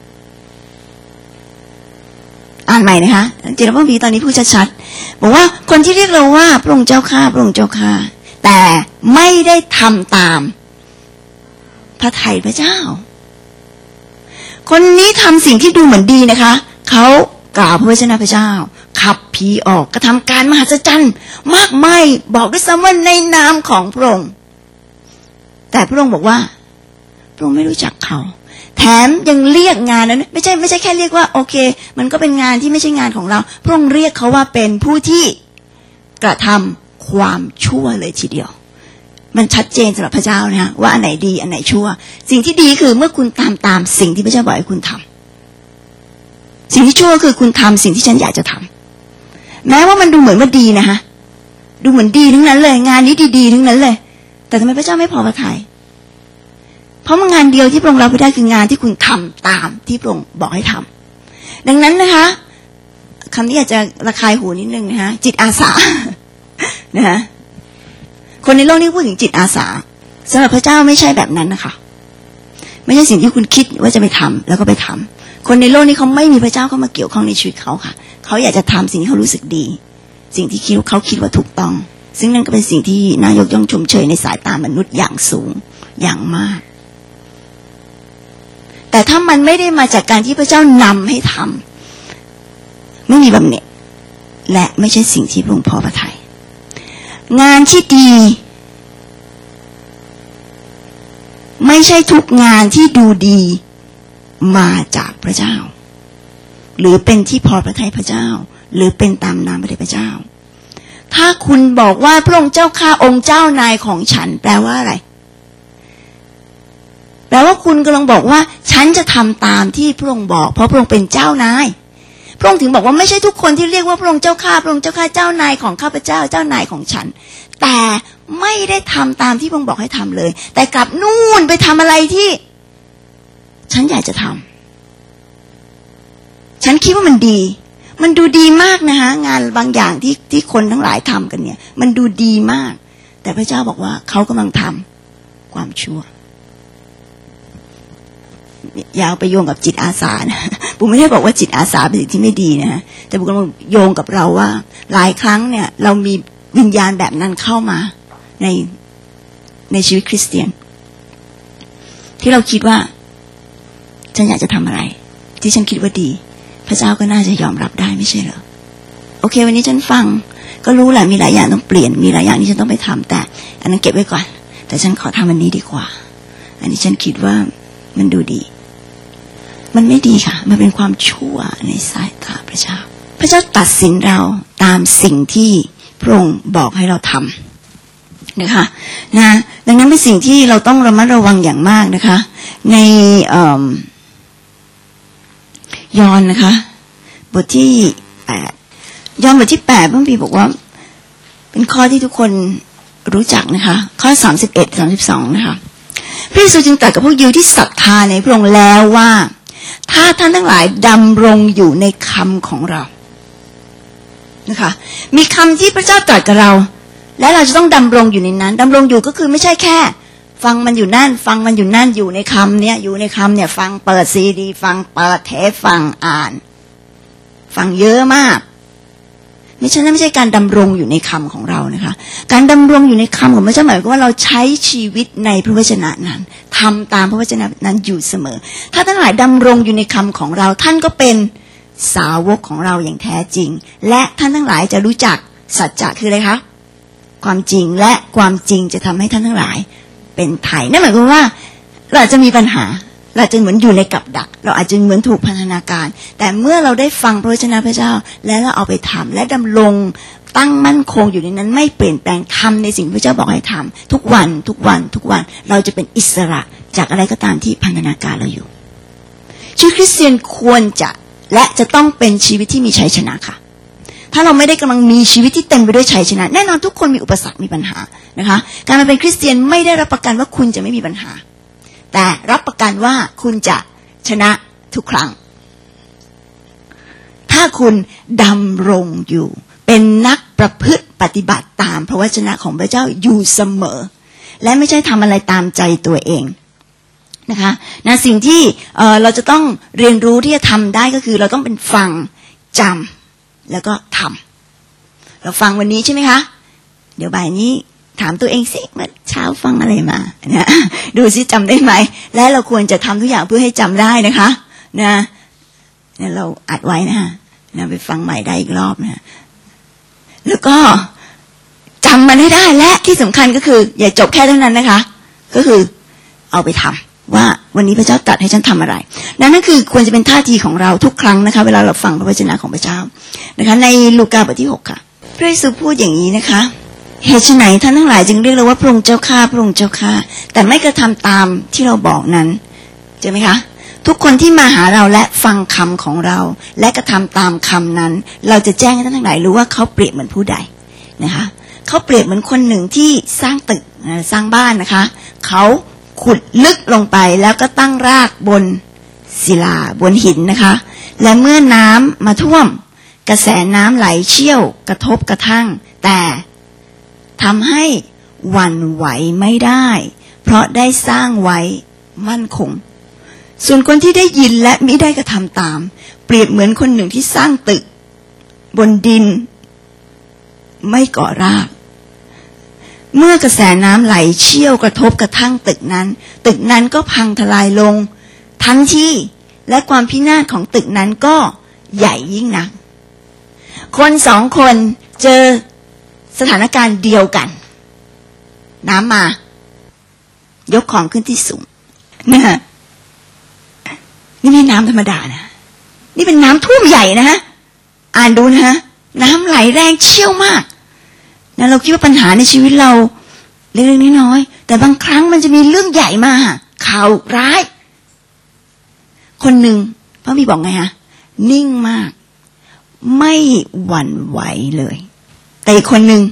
อ่านใหม่นะคะจิตรพงศ์บีตอนนี้พูดชัดๆบอกว่าคนที่เรียกเราว่าพระองค์เจ้าข้าพระองค์เจ้าข้าแต่ไม่ได้ทำตามพระทัยพระเจ้าคนนี้ทำสิ่งที่ดูเหมือนดีนะคะเขากล่าวพระวจนะพระเจ้าขับผีออกกระทำการมหัศจรรย์มากมายบอกด้วยซ้ำว่าในนามของพระองค์แต่พระองค์บอกว่าพระองค์ไม่รู้จักเขาแถมยังเรียกงานนั้นไม่ใช่แค่เรียกว่าโอเคมันก็เป็นงานที่ไม่ใช่งานของเราพระองค์เรียกเขาว่าเป็นผู้ที่กระทำความชั่วเลยทีเดียวมันชัดเจนสำหรับพระเจ้านะว่าอันไหนดีอันไหนชั่วสิ่งที่ดีคือเมื่อคุณตามสิ่งที่พระเจ้าบอกให้คุณทำสิ่งที่ชั่วคือคุณทำสิ่งที่ฉันอยากจะทำแม้ว่ามันดูเหมือนว่าดีนะคะดูเหมือนดีทั้งนั้นเลยงานนี้ดีๆทั้งนั้นเลยแต่ทำไมพระเจ้าไม่พอพระทัยเพราะงานเดียวที่พระองค์รับไม่ได้คืองานที่คุณทำตามที่พระองค์บอกให้ทำดังนั้นนะคะคำนี้อาจจะระคายหูนิดนึงนะคะจิตอาสานะคะคนในโลกนี้พูดถึงจิตอาสาสำหรับพระเจ้าไม่ใช่แบบนั้นนะคะไม่ใช่สิ่งที่คุณคิดว่าจะไปทำแล้วก็ไปทำคนในโลกนี้เขาไม่มีพระเจ้าเข้ามาเกี่ยวข้องในชีวิตเขาค่ะเขาอยากจะทำสิ่งที่เขารู้สึกดีสิ่งที่เขาคิดว่าถูกต้องซึ่งนั่นก็เป็นสิ่งที่นายกย่องชมเชยในสายตามนุษย์อย่างสูงอย่างมากแต่ถ้ามันไม่ได้มาจากการที่พระเจ้านำให้ทำไม่มีบำเหน็จและไม่ใช่สิ่งที่พระองค์พอพระทัยงานที่ดีไม่ใช่ทุกงานที่ดูดีมาจากพระเจ้าหรือเป็นที่พอพระทัยพระเจ้าหรือเป็นตามน้ำพระทัยพระเจ้าถ้าคุณบอกว่าพระองค์เจ้าข้าองค์เจ้านายของฉันแปลว่าอะไรแปลว่าคุณกำลังบอกว่าฉันจะทำตามที่พระองค์บอกเพราะพระองค์เป็นเจ้านายพระองค์ถึงบอกว่าไม่ใช่ทุกคนที่เรียกว่าพระองค์เจ้าข้าพระองค์เจ้าข้าเจ้านายของข้าพเจ้าเจ้านายของฉันแต่ไม่ได้ทำตามที่พระองค์บอกให้ทำเลยแต่กลับนู่นไปทำอะไรที่ฉันอยากจะทำฉันคิดว่ามันดีมันดูดีมากนะคะงานบางอย่างที่คนทั้งหลายทำกันเนี่ยมันดูดีมากแต่พระเจ้าบอกว่าเขากำลังทำความชั่วยาวไปโยงกับจิตอาสานะผมไม่ได้บอกว่าจิตอาสาเป็นสิ่งที่ไม่ดีนะแต่ผมกำลังโยงกับเราว่าหลายครั้งเนี่ยเรามีวิญญาณแบบนั้นเข้ามาในชีวิตคริสเตียนที่เราคิดว่าฉันอยากจะทำอะไรที่ฉันคิดว่าดีพระเจ้าก็น่าจะยอมรับได้ไม่ใช่เหรอโอเควันนี้ฉันฟังก็รู้แหละมีหลายอย่างต้องเปลี่ยนมีหลายอย่างที่ฉันต้องไปทำแต่อันนั้นเก็บไว้ก่อนแต่ฉันขอทำอันนี้ดีกว่าอันนี้ฉันคิดว่ามันดูดีมันไม่ดีค่ะมันเป็นความชั่วในสายตาพระเจ้าพระเจ้าตัดสินเราตามสิ่งที่พระองค์บอกให้เราทำนะคะดังนั้นเป็นสิ่งที่เราต้องระมัดระวังอย่างมากนะคะในยอห์นนะคะบทที่8ยอห์นบทที่8พระบิดาบอกว่าเป็นข้อที่ทุกคนรู้จักนะคะข้อ31-32นะคะพระเยซูจึงตรัสกับพวกยิวที่ศรัทธาในพระองค์แล้วว่าถ้าท่านทั้งหลายดำรงอยู่ในคำของเรานะคะมีคำที่พระเจ้าตรัสกับเราและเราจะต้องดำรงอยู่ในนั้นดำรงอยู่ก็คือไม่ใช่แค่ฟังมันอยู่นั่นฟังมันอยู่นั่นอยู่ในคำเนี้ยอยู่ในคำเนี่ยฟังเปิดซีดีฟังเปิดเทปฟังอ่านฟังเยอะมากไม่ใช่การดำรงอยู่ในคำของเรานะคะการดำรงอยู่ในคำของพระเจ้าหมายความว่าเราใช้ชีวิตในพระวจนะนั้นทำตามพระวจนะนั้นอยู่เสมอถ้าท่านหลายดำรงอยู่ในคำของเราท่านก็เป็นสาวกของเราอย่างแท้จริงและท่านทั้งหลายจะรู้จักสัจจะคืออะไรคะความจริงและความจริงจะทำให้ท่านทั้งหลายเป็นไถ่นั่นหมายความว่าเราจะมีปัญหาเราจะเหมือนอยู่ในกับดักเราอาจจะเหมือนถูกพันธนาการแต่เมื่อเราได้ฟังพระวจนะพระเจ้าและเราเอาไปทำและดำรงตั้งมั่นคงอยู่ในนั้นไม่เปลี่ยนแปลงทำในสิ่งที่พระเจ้าบอกให้ทำทุกวันเราจะเป็นอิสระจากอะไรก็ตามที่พันธนาการเราอยู่ชีวิตคริสเตียนควรจะและจะต้องเป็นชีวิตที่มีชัยชนะค่ะถ้าเราไม่ได้กำลังมีชีวิตที่เต็มไปด้วยชัยชนะแน่นอนทุกคนมีอุปสรรคมีปัญหานะคะการมาเป็นคริสเตียนไม่ได้รับประกันว่าคุณจะไม่มีปัญหาแต่รับประกันว่าคุณจะชนะทุกครั้งถ้าคุณดำรงอยู่เป็นนักประพฤติปฏิบัติตามพระวจนะของพระเจ้าอยู่เสมอและไม่ใช่ทำอะไรตามใจตัวเองนะคะสิ่งที่เราจะต้องเรียนรู้ที่จะทำได้ก็คือเราต้องเป็นฟังจำแล้วก็ทำเราฟังวันนี้ใช่ไหมคะเดี๋ยวบ่ายนี้ถามตัวเองสิเมื่อเช้าฟังอะไรมานะดูสิจำได้ไหมและเราควรจะทำทุกอย่างเพื่อให้จำได้นะคะนะเราอัดไว้นะไปฟังใหม่ได้อีกรอบนะแล้วก็จำมันให้ได้และที่สำคัญก็คืออย่าจบแค่เท่านั้นนะคะก็คือเอาไปทำว่าวันนี้พระเจ้าตรัสให้ฉันทำอะไรนั่นคือควรจะเป็นท่าทีของเราทุกครั้งนะคะเวลาเราฟังพระวจนะของพระเจ้านะคะในลูกาบทที่6ค่ะพระเยซูพูดอย่างนี้นะคะเหตุไฉนท่านทั้งหลายจึงเรียกเราว่าพระองค์เจ้าข้าพระองค์เจ้าข้าแต่ไม่กระทำตามที่เราบอกนั้นเจอไหมคะทุกคนที่มาหาเราและฟังคำของเราและกระทำตามคำนั้นเราจะแจ้งให้ท่านทั้งหลายรู้ว่าเขาเปรียบเหมือนผู้ใดนะคะเขาเปรียบเหมือนคนหนึ่งที่สร้างตึกสร้างบ้านนะคะเขาขุดลึกลงไปแล้วก็ตั้งรากบนศิลาบนหินนะคะและเมื่อน้ำมาท่วมกระแสน้ำไหลเชี่ยวกระทบกระทั่งแต่ทำให้หวั่นไหวไม่ได้เพราะได้สร้างไว้มั่นคงส่วนคนที่ได้ยินและไม่ได้กระทำตามเปรียบเหมือนคนหนึ่งที่สร้างตึกบนดินไม่ก่อรากเมื่อกระแสน้ำไหลเชี่ยวกระทบกระทั่งตึกนั้นก็พังทลายลงทันทีและความพินาศของตึกนั้นก็ใหญ่ยิ่งนักคนสองคนเจอสถานการณ์เดียวกันน้ำมายกของขึ้นที่สูงนี่ไม่ใช่น้ำธรรมดานะนี่เป็นน้ำท่วมใหญ่นะฮะอ่านดูนะฮะน้ำไหลแรงเชี่ยวมากนะเราคิดว่าปัญหาในชีวิตเราเล็กๆน้อยๆแต่บางครั้งมันจะมีเรื่องใหญ่มาข่าวร้ายคนหนึ่งพระบิดาบอกไงฮะนิ่งมากไม่หวั่นไหวเลยแต่อีกคนหนึ่ง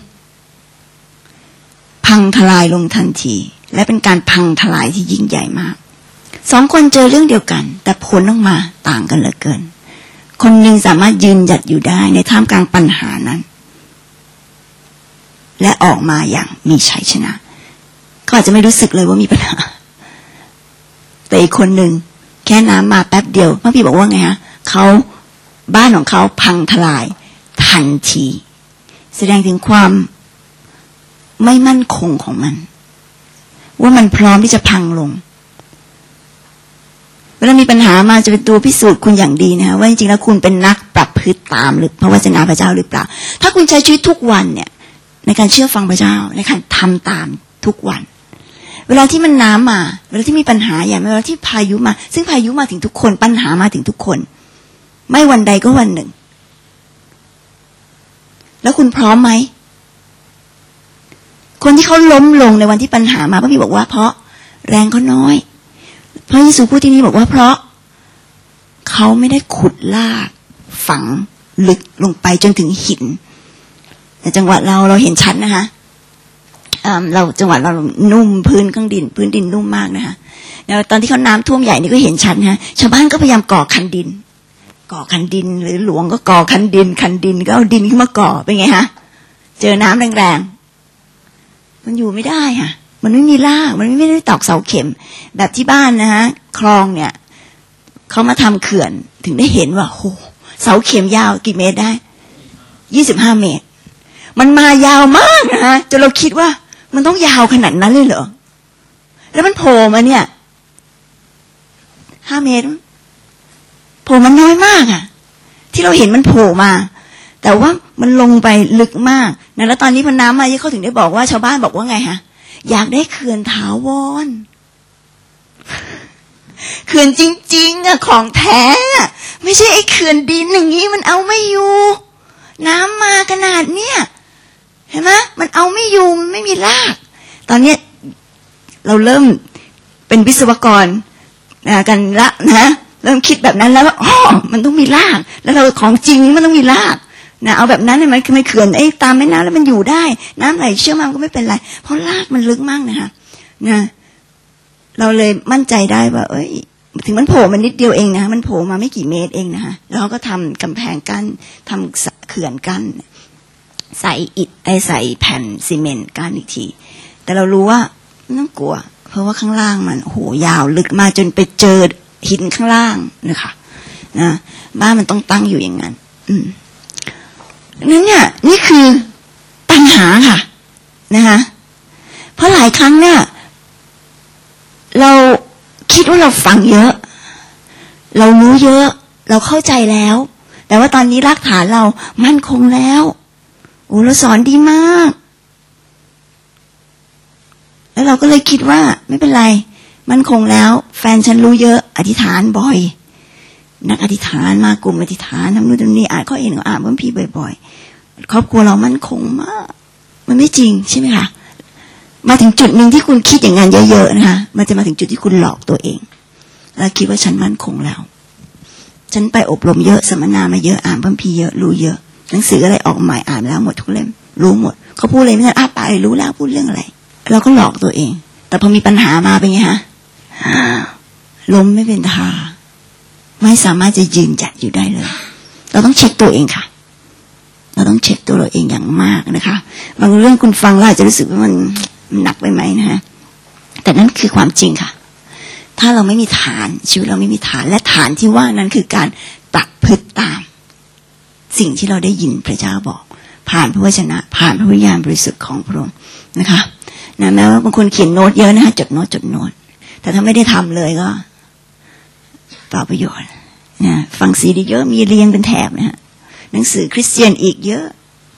พังทลายลงทันทีและเป็นการพังทลายที่ยิ่งใหญ่มากสองคนเจอเรื่องเดียวกันแต่ผลออกมาต่างกันเหลือเกินคนหนึ่งสามารถยืนหยัดอยู่ได้ในท่ามกลางปัญหานั้นและออกมาอย่างมีชัยชนะเขาอาจจะไม่รู้สึกเลยว่ามีปัญหาแต่อีกคนหนึ่งแค่น้ำมาแป๊บเดียวพระพี่บอกว่าไงฮะเขาบ้านของเขาพังทลายทันทีแสดงถึงความไม่มั่นคงของมันว่ามันพร้อมที่จะพังลงเวลามีปัญหามาจะเป็นตัวพิสูจน์คุณอย่างดีนะว่าจริงๆแล้วคุณเป็นนักประพฤติตามหรือพระวจนะพระเจ้าหรือเปล่าถ้าคุณใช้ชีวิตทุกวันเนี่ยในการเชื่อฟังพระเจ้าในการทำตามทุกวันเวลาที่มันน้ำมาเวลาที่มีปัญหาอย่างเวลาที่พายุมาซึ่งพายุมาถึงทุกคนปัญหามาถึงทุกคนไม่วันใดก็วันหนึ่งแล้วคุณพร้อมไหมคนที่เขาล้มลงในวันที่ปัญหามาพระบิดาบอกว่าเพราะแรงเขาน้อยพระเยซูพูดที่นี่บอกว่าเพราะเขาไม่ได้ขุดลากฝังลึกลงไปจนถึงหินแต่จังหวัดเราเห็นชัดนะคะเราจังหวัดเรานุ่มพื้นดินนุ่มมากนะคะแล้วตอนที่เขาน้ำท่วมใหญ่นี่ก็เห็นชัดนะชาวบ้านก็พยายามก่อคันดินหรือหลวงก็ก่อคันดินก็เอาดินขึ้นมาก่อเป็นไงฮะเจอน้ำแรงๆมันอยู่ไม่ได้ค่ะมันไม่มีรากมันไม่ได้ตอกเสาเข็มแบบที่บ้านนะฮะคลองเนี่ยเขามาทำเขื่อนถึงได้เห็นว่าโหเสาเข็มยาวกี่เมตรได้25 เมตรมันมายาวมากนะฮะจนเราคิดว่ามันต้องยาวขนาดนั้นเลยเหรอแล้วมันโผล่มาเนี่ย5 เมตรโผล่มันน้อยมากอ่ะที่เราเห็นมันโผล่มาแต่ว่ามันลงไปลึกมากนะแล้วตอนนี้พอน้ำมาเขาถึงได้บอกว่าชาวบ้านบอกว่าไงฮะอยากได้เขื่อนถาวรเขื่อนจริงๆอะของแท้ไม่ใช่ไอ้เขื่อนดินอย่างนี้มันเอาไม่อยู่น้ำมาขนาดเนี้ยเห็นไหมมันเอาไม่อยู่มันไม่มีรากตอนนี้เราเริ่มเป็นวิศวกรกันละนะเริ่มคิดแบบนั้นแล้วว่าอ๋อมันต้องมีรากแล้วเราของจริงมันต้องมีรากนะเอาแบบนั้นเลยมันคือไม่เขื่อนตามแม่น้ำแล้วมันอยู่ได้น้ำไหลเชื่อมมันก็ไม่เป็นไรเพราะรากมันลึกมากนะคะนะเราเลยมั่นใจได้ว่าถึงมันโผล่มานิดเดียวเองนะคะมันโผล่มาไม่กี่เมตรเองนะคะแล้วก็ทำกำแพงกั้นทำเขื่อนกั้นใส่อิฐใส่แผ่นซีเมนต์กั้นอีกทีแต่เรารู้ว่าไม่ต้องกลัวเพราะว่าข้างล่างมันโหยาวลึกมาจนไปเจอหินข้างล่างนะคะนะบ้านมันต้องตั้งอยู่อย่างนั้นนั้นเนี่ยนี่คือปัญหาค่ะนะคะเพราะหลายครั้งเนี่ยเราคิดว่าเราฟังเยอะเรารู้เยอะเราเข้าใจแล้วแต่ว่าตอนนี้รากฐานเรามั่นคงแล้วเราสอนดีมากแล้วเราก็เลยคิดว่าไม่เป็นไรมั่นคงแล้วแฟนฉันรู้เยอะอธิษฐานบ่อยนักอธิษฐานมากลุ่มอธิษฐานทำนู่นทำนี่อ่านข้อเอ็นอ่านพระคัมภีร์บ่อยๆครอบครัวเรามั่นคงมากมันไม่จริงใช่ไหมคะมาถึงจุดหนึ่งที่คุณคิดอย่างนั้นเยอะๆนะคะมันจะมาถึงจุดที่คุณหลอกตัวเองแล้วคิดว่าฉันมั่นคงแล้วฉันไปอบรมเยอะสัมมนามาเยอะอ่านพระคัมภีร์เยอะรู้เยอะหนังสืออะไรออกใหม่อ่านแล้วหมดทุกเล่มรู้หมดเขาพูดอะไรไม่ทันปากเลยรู้แล้วพูดเรื่องอะไรเราก็หลอกตัวเองแต่พอมีปัญหามาเป็นไงฮะล้มไม่เป็นท่าไม่สามารถจะยืนจัดอยู่ได้เลยเราต้องเช็คตัวเองค่ะเราต้องเช็คตัวเราเองอย่างมากนะคะบางเรื่องคุณฟังแล้วอาจจะรู้สึกว่ามันหนักไปไหมนะฮะแต่นั่นคือความจริงค่ะถ้าเราไม่มีฐานชีวิตเราไม่มีฐานและฐานที่ว่านั้นคือการประพฤติตามสิ่งที่เราได้ยินพระเจ้าบอกผ่านพระวจนะผ่านพระวิญญาณบริสุทธิ์ของพระองค์นะคะนะแม้ว่าบางคนเขียนโน้ตเยอะนะคะจดโน้ตแต่ถ้าไม่ได้ทำเลยก็เปล่าประโยชน์นะฟังซีดีเยอะมีเรียงเป็นแถบนะฮะหนังสือคริสเตียนอีกเยอะ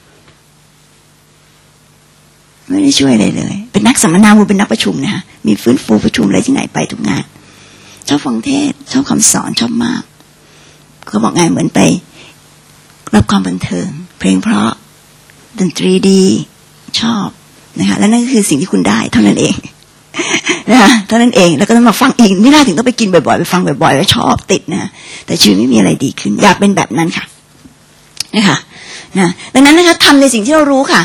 ไม่ได้ช่วยอะไรเลยเป็นนักสัมมนาเป็นนักประชุมนะคะมีฟื้นฟูประชุมอะไรที่ไหนไปทุกงานชอบฟังเทศชอบคำสอนชอบมากเขาบอกไงเหมือนไปรับความบันเทิงเพลงเพราะดนตรีดีชอบนะคะและนั่นก็คือสิ่งที่คุณได้เท่านั้นเองนะคะเท่านั้นเองแล้วก็ต้องมาฟังอีกไม่ได้ถึงต้องไปกินบ่อยๆไปฟังบ่อยๆแล้วชอบติดนะแต่ชีวิตไม่มีอะไรดีขึ้นอยากเป็นแบบนั้นค่ะนะคะนะดังนั้นนะคะทำในสิ่งที่เรารู้ค่ะ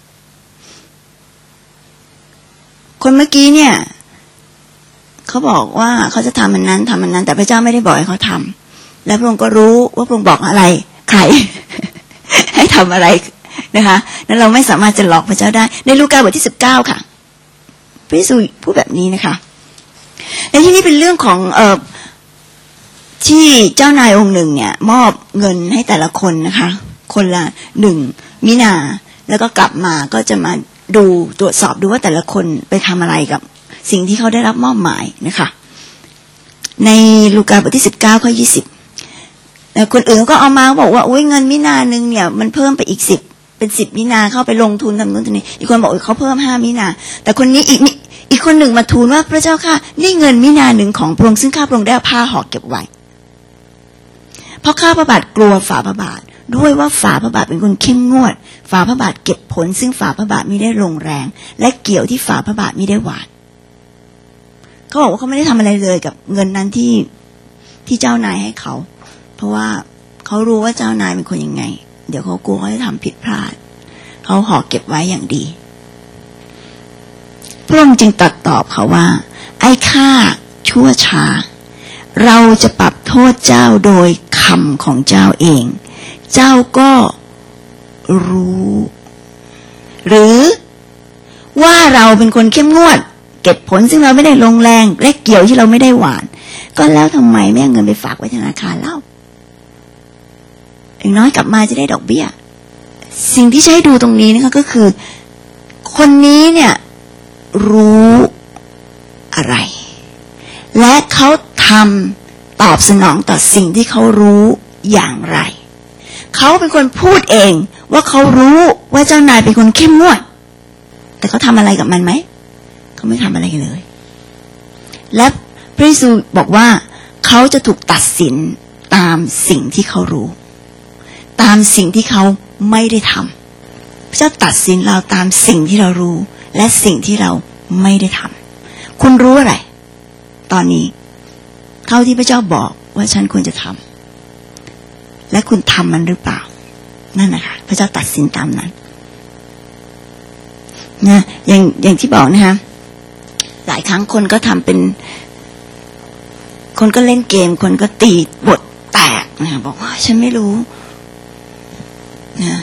คนเมื่อกี้เนี่ยเขาบอกว่าเขาจะทำมันนั้นทำมันนั้นแต่พระเจ้าไม่ได้บอกให้เขาทำและพระองค์ก็รู้ว่าพระองค์บอกอะไรใคร ให้ทำอะไรนะคะนั้นเราไม่สามารถจะหลอกพระเจ้าได้ในลูกาบทที่19ค่ะพระเยซูพูดแบบนี้นะคะในที่นี้เป็นเรื่องของที่เจ้านายองค์หนึ่งเนี่ยมอบเงินให้แต่ละคนนะคะคนละ1 มินาแล้วก็กลับมาก็จะมาดูตรวจสอบดูว่าแต่ละคนไปทำอะไรกับสิ่งที่เขาได้รับมอบหมายนะคะในลูกาบทที่19ข้อ20แต่คนอื่นก็เอามาบอกว่าโอ้ยเงินมินานึงเนี่ยมันเพิ่มไปอีก10เป็น10 มินาเข้าไปลงทุนทำนู่นทำนี่อีกคนบอกเขาเพิ่ม5 มินาแต่คนนี้อีกคนหนึ่งมาทูลว่าพระเจ้าค่ะนี่เงินมินานึงของพระองค์ซึ่งข้าพระองค์ได้เอาผ้าห่อเก็บไว้เพราะข้าพระบาทกลัวฝ่าพระบาทด้วยว่าฝ่าพระบาทเป็นคนเข้มงวดฝ่าพระบาทเก็บผลซึ่งฝ่าพระบาทไม่ได้ลงแรงและเกี่ยวที่ฝ่าพระบาทไม่ได้หวานเขาบอกว่าเขาไม่ได้ทำอะไรเลยกับเงินนั้นที่เจ้านายให้เขาเพราะว่าเขารู้ว่าเจ้านายเป็นคนยังไงเดี๋ยวเขากลัวเขาจะทำผิดพลาดเขาห่อเก็บไว้อย่างดีพระองค์จึงตรัสตอบเขาว่าไอ้ข้าชั่วช้าเราจะปรับโทษเจ้าโดยคำของเจ้าเองเจ้าก็รู้หรือว่าเราเป็นคนเข้มงวดเก็บผลซึ่งเราไม่ได้ลงแรงและเกี่ยวที่เราไม่ได้หวานก็แล้วทำไมไม่เอาเงินไปฝากไว้ธนาคารเล่าอย่างน้อยกลับมาจะได้ดอกเบี้ยสิ่งที่ใช้ดูตรงนี้นะคะก็คือคนนี้เนี่ยรู้อะไรและเขาทำตอบสนองต่อสิ่งที่เขารู้อย่างไรเขาเป็นคนพูดเองว่าเขารู้ว่าเจ้านายเป็นคนเข้มงวดแต่เขาทำอะไรกับมันไหมเขาไม่ทำอะไรเลยและพระเยซูบอกว่าเขาจะถูกตัดสินตามสิ่งที่เขารู้ตามสิ่งที่เขาไม่ได้ทำพระเจ้าตัดสินเราตามสิ่งที่เรารู้และสิ่งที่เราไม่ได้ทำคุณรู้อะไรตอนนี้เท่าที่พระเจ้าบอกว่าฉันควรจะทำและคุณทำมันหรือเปล่านั่นนะคะพระเจ้าตัดสินตามนั้นนะอย่างที่บอกนะคะหลายครั้งคนก็ทำเป็นคนก็เล่นเกมคนก็ตีบทแตกนะบอกว่าฉันไม่รู้นะ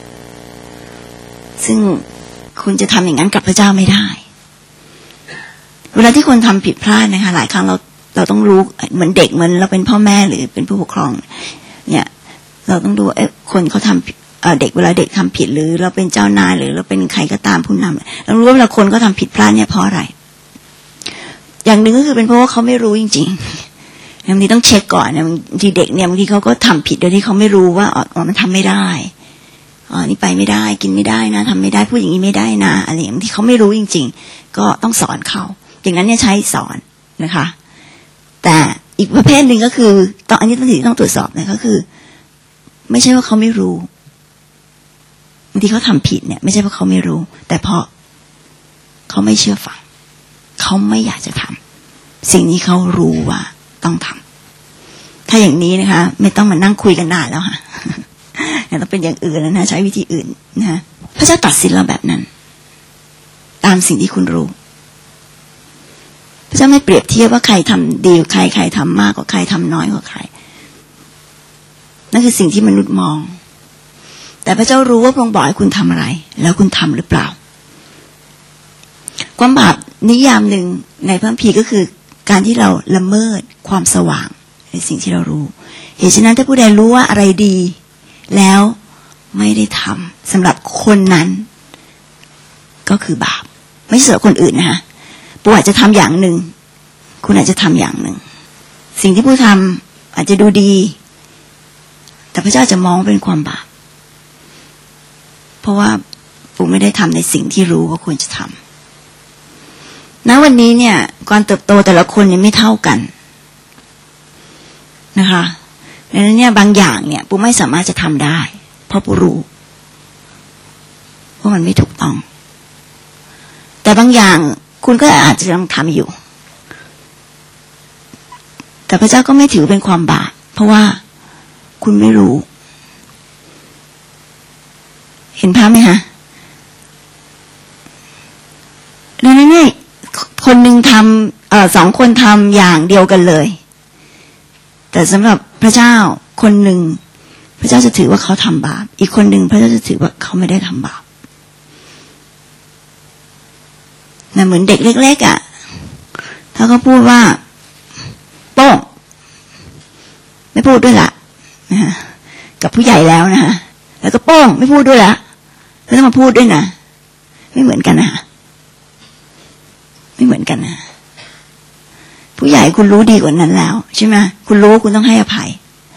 ซึ่งคุณจะทำอย่างนั้นกับพระเจ้าไม่ได้เวลาที่คนทำผิดพลาดนะคะหลายครั้งเราต้องรู้เหมือนเด็กเหมือนเราเป็นพ่อแม่หรือเป็นผู้ปกครองเนี่ยเราต้องดูคนเขาทำเด็กเวลาเด็กทำผิดหรือเราเป็นเจ้านายหรือเราเป็นใครก็ตามผู้นำเรารู้ว่าเวลาคนก็ทำผิดพลาดเนี่ยเพราะอะไรอย่างหนึ่งก็คือเป็นเพราะว่าเขาไม่รู้จริงๆบางทีต้องเช็คก่อนนะบางทีเด็กเนี่ยบางทีเขาก็ทำผิดโดยที่เขาไม่รู้ว่ามันทำไม่ได้นี่ไปไม่ได้กินไม่ได้นะทำไม่ได้พูดอย่างนี้ไม่ได้นะอะไรอย่างที่เขาไม่รู้จริงๆก็ต้องสอนเขาอย่างนั้นเนี่ยใช้สอนนะคะแต่อีกประเภทหนึ่งก็คืออันนี้ต้องตรวจสอบนะก็คือไม่ใช่ว่าเขาไม่รู้บางทีเขาทำผิดเนี่ยไม่ใช่เพราะเขาไม่รู้แต่เพราะเขาไม่เชื่อฟังเขาไม่อยากจะทำสิ่งนี้เขารู้ว่าต้องทำถ้าอย่างนี้นะคะไม่ต้องมานั่งคุยกันนานแล้วค่ะต้องเป็นอย่างอื่นแล้วนะใช้วิธีอื่นนะพระเจ้าตัดสินเราแบบนั้นตามสิ่งที่คุณรู้พระเจ้าไม่เปรียบเทียบว่าใครทำดีใครทำมากกว่าใครทำน้อยกว่าใครนั่นคือสิ่งที่มนุษย์มองแต่พระเจ้ารู้ว่าพระองค์บอกให้คุณทำอะไรแล้วคุณทำหรือเปล่าความบาปนิยามหนึ่งในพระคัมภีร์ก็คือการที่เราละเมิดความสว่างในสิ่งที่เรารู้เหตุฉะนั้นถ้าผู้ใดรู้ว่าอะไรดีแล้วไม่ได้ทำสำหรับคนนั้นก็คือบาปไม่ใช่สำหรับคนอื่นนะคะผู้อาจจะทำอย่างหนึ่งคุณอาจจะทำอย่างหนึ่งสิ่งที่ผู้ทำอาจจะดูดีแต่พระเจ้าจะมองเป็นความบาปเพราะว่าผู้ไม่ได้ทำในสิ่งที่รู้ว่าควรจะทำณวันนี้เนี่ยการเติบโตแต่ละคนเนี่ยไม่เท่ากันนะคะดังนั้นเนี่ยบางอย่างเนี่ยปูไม่สามารถจะทำได้เพราะปูรู้ว่ามันไม่ถูกต้องแต่บางอย่างคุณก็อาจจะต้องทำอยู่แต่พระเจ้าก็ไม่ถือเป็นความบาปเพราะว่าคุณไม่รู้เห็นภาพไหมคะดังนั้นเนี่ยคนหนึ่งทำ2 คนทำอย่างเดียวกันเลยแต่สำหรับพระเจ้าคนหนึ่งพระเจ้าจะถือว่าเขาทำบาปอีกคนหนึ่งพระเจ้าจะถือว่าเขาไม่ได้ทำบาปนะเหมือนเด็กเล็กๆอ่ะถ้าเขาพูดว่าโป้งไม่พูดด้วยละนะกับผู้ใหญ่แล้วนะฮะแล้วก็โป้งไม่พูดด้วยละแล้วต้องมาพูดด้วยนะไม่เหมือนกันนะไม่เหมือนกันนะผู้ใหญ่คุณรู้ดีกว่านั้นแล้วใช่ไหมคุณรู้คุณต้องให้อภัย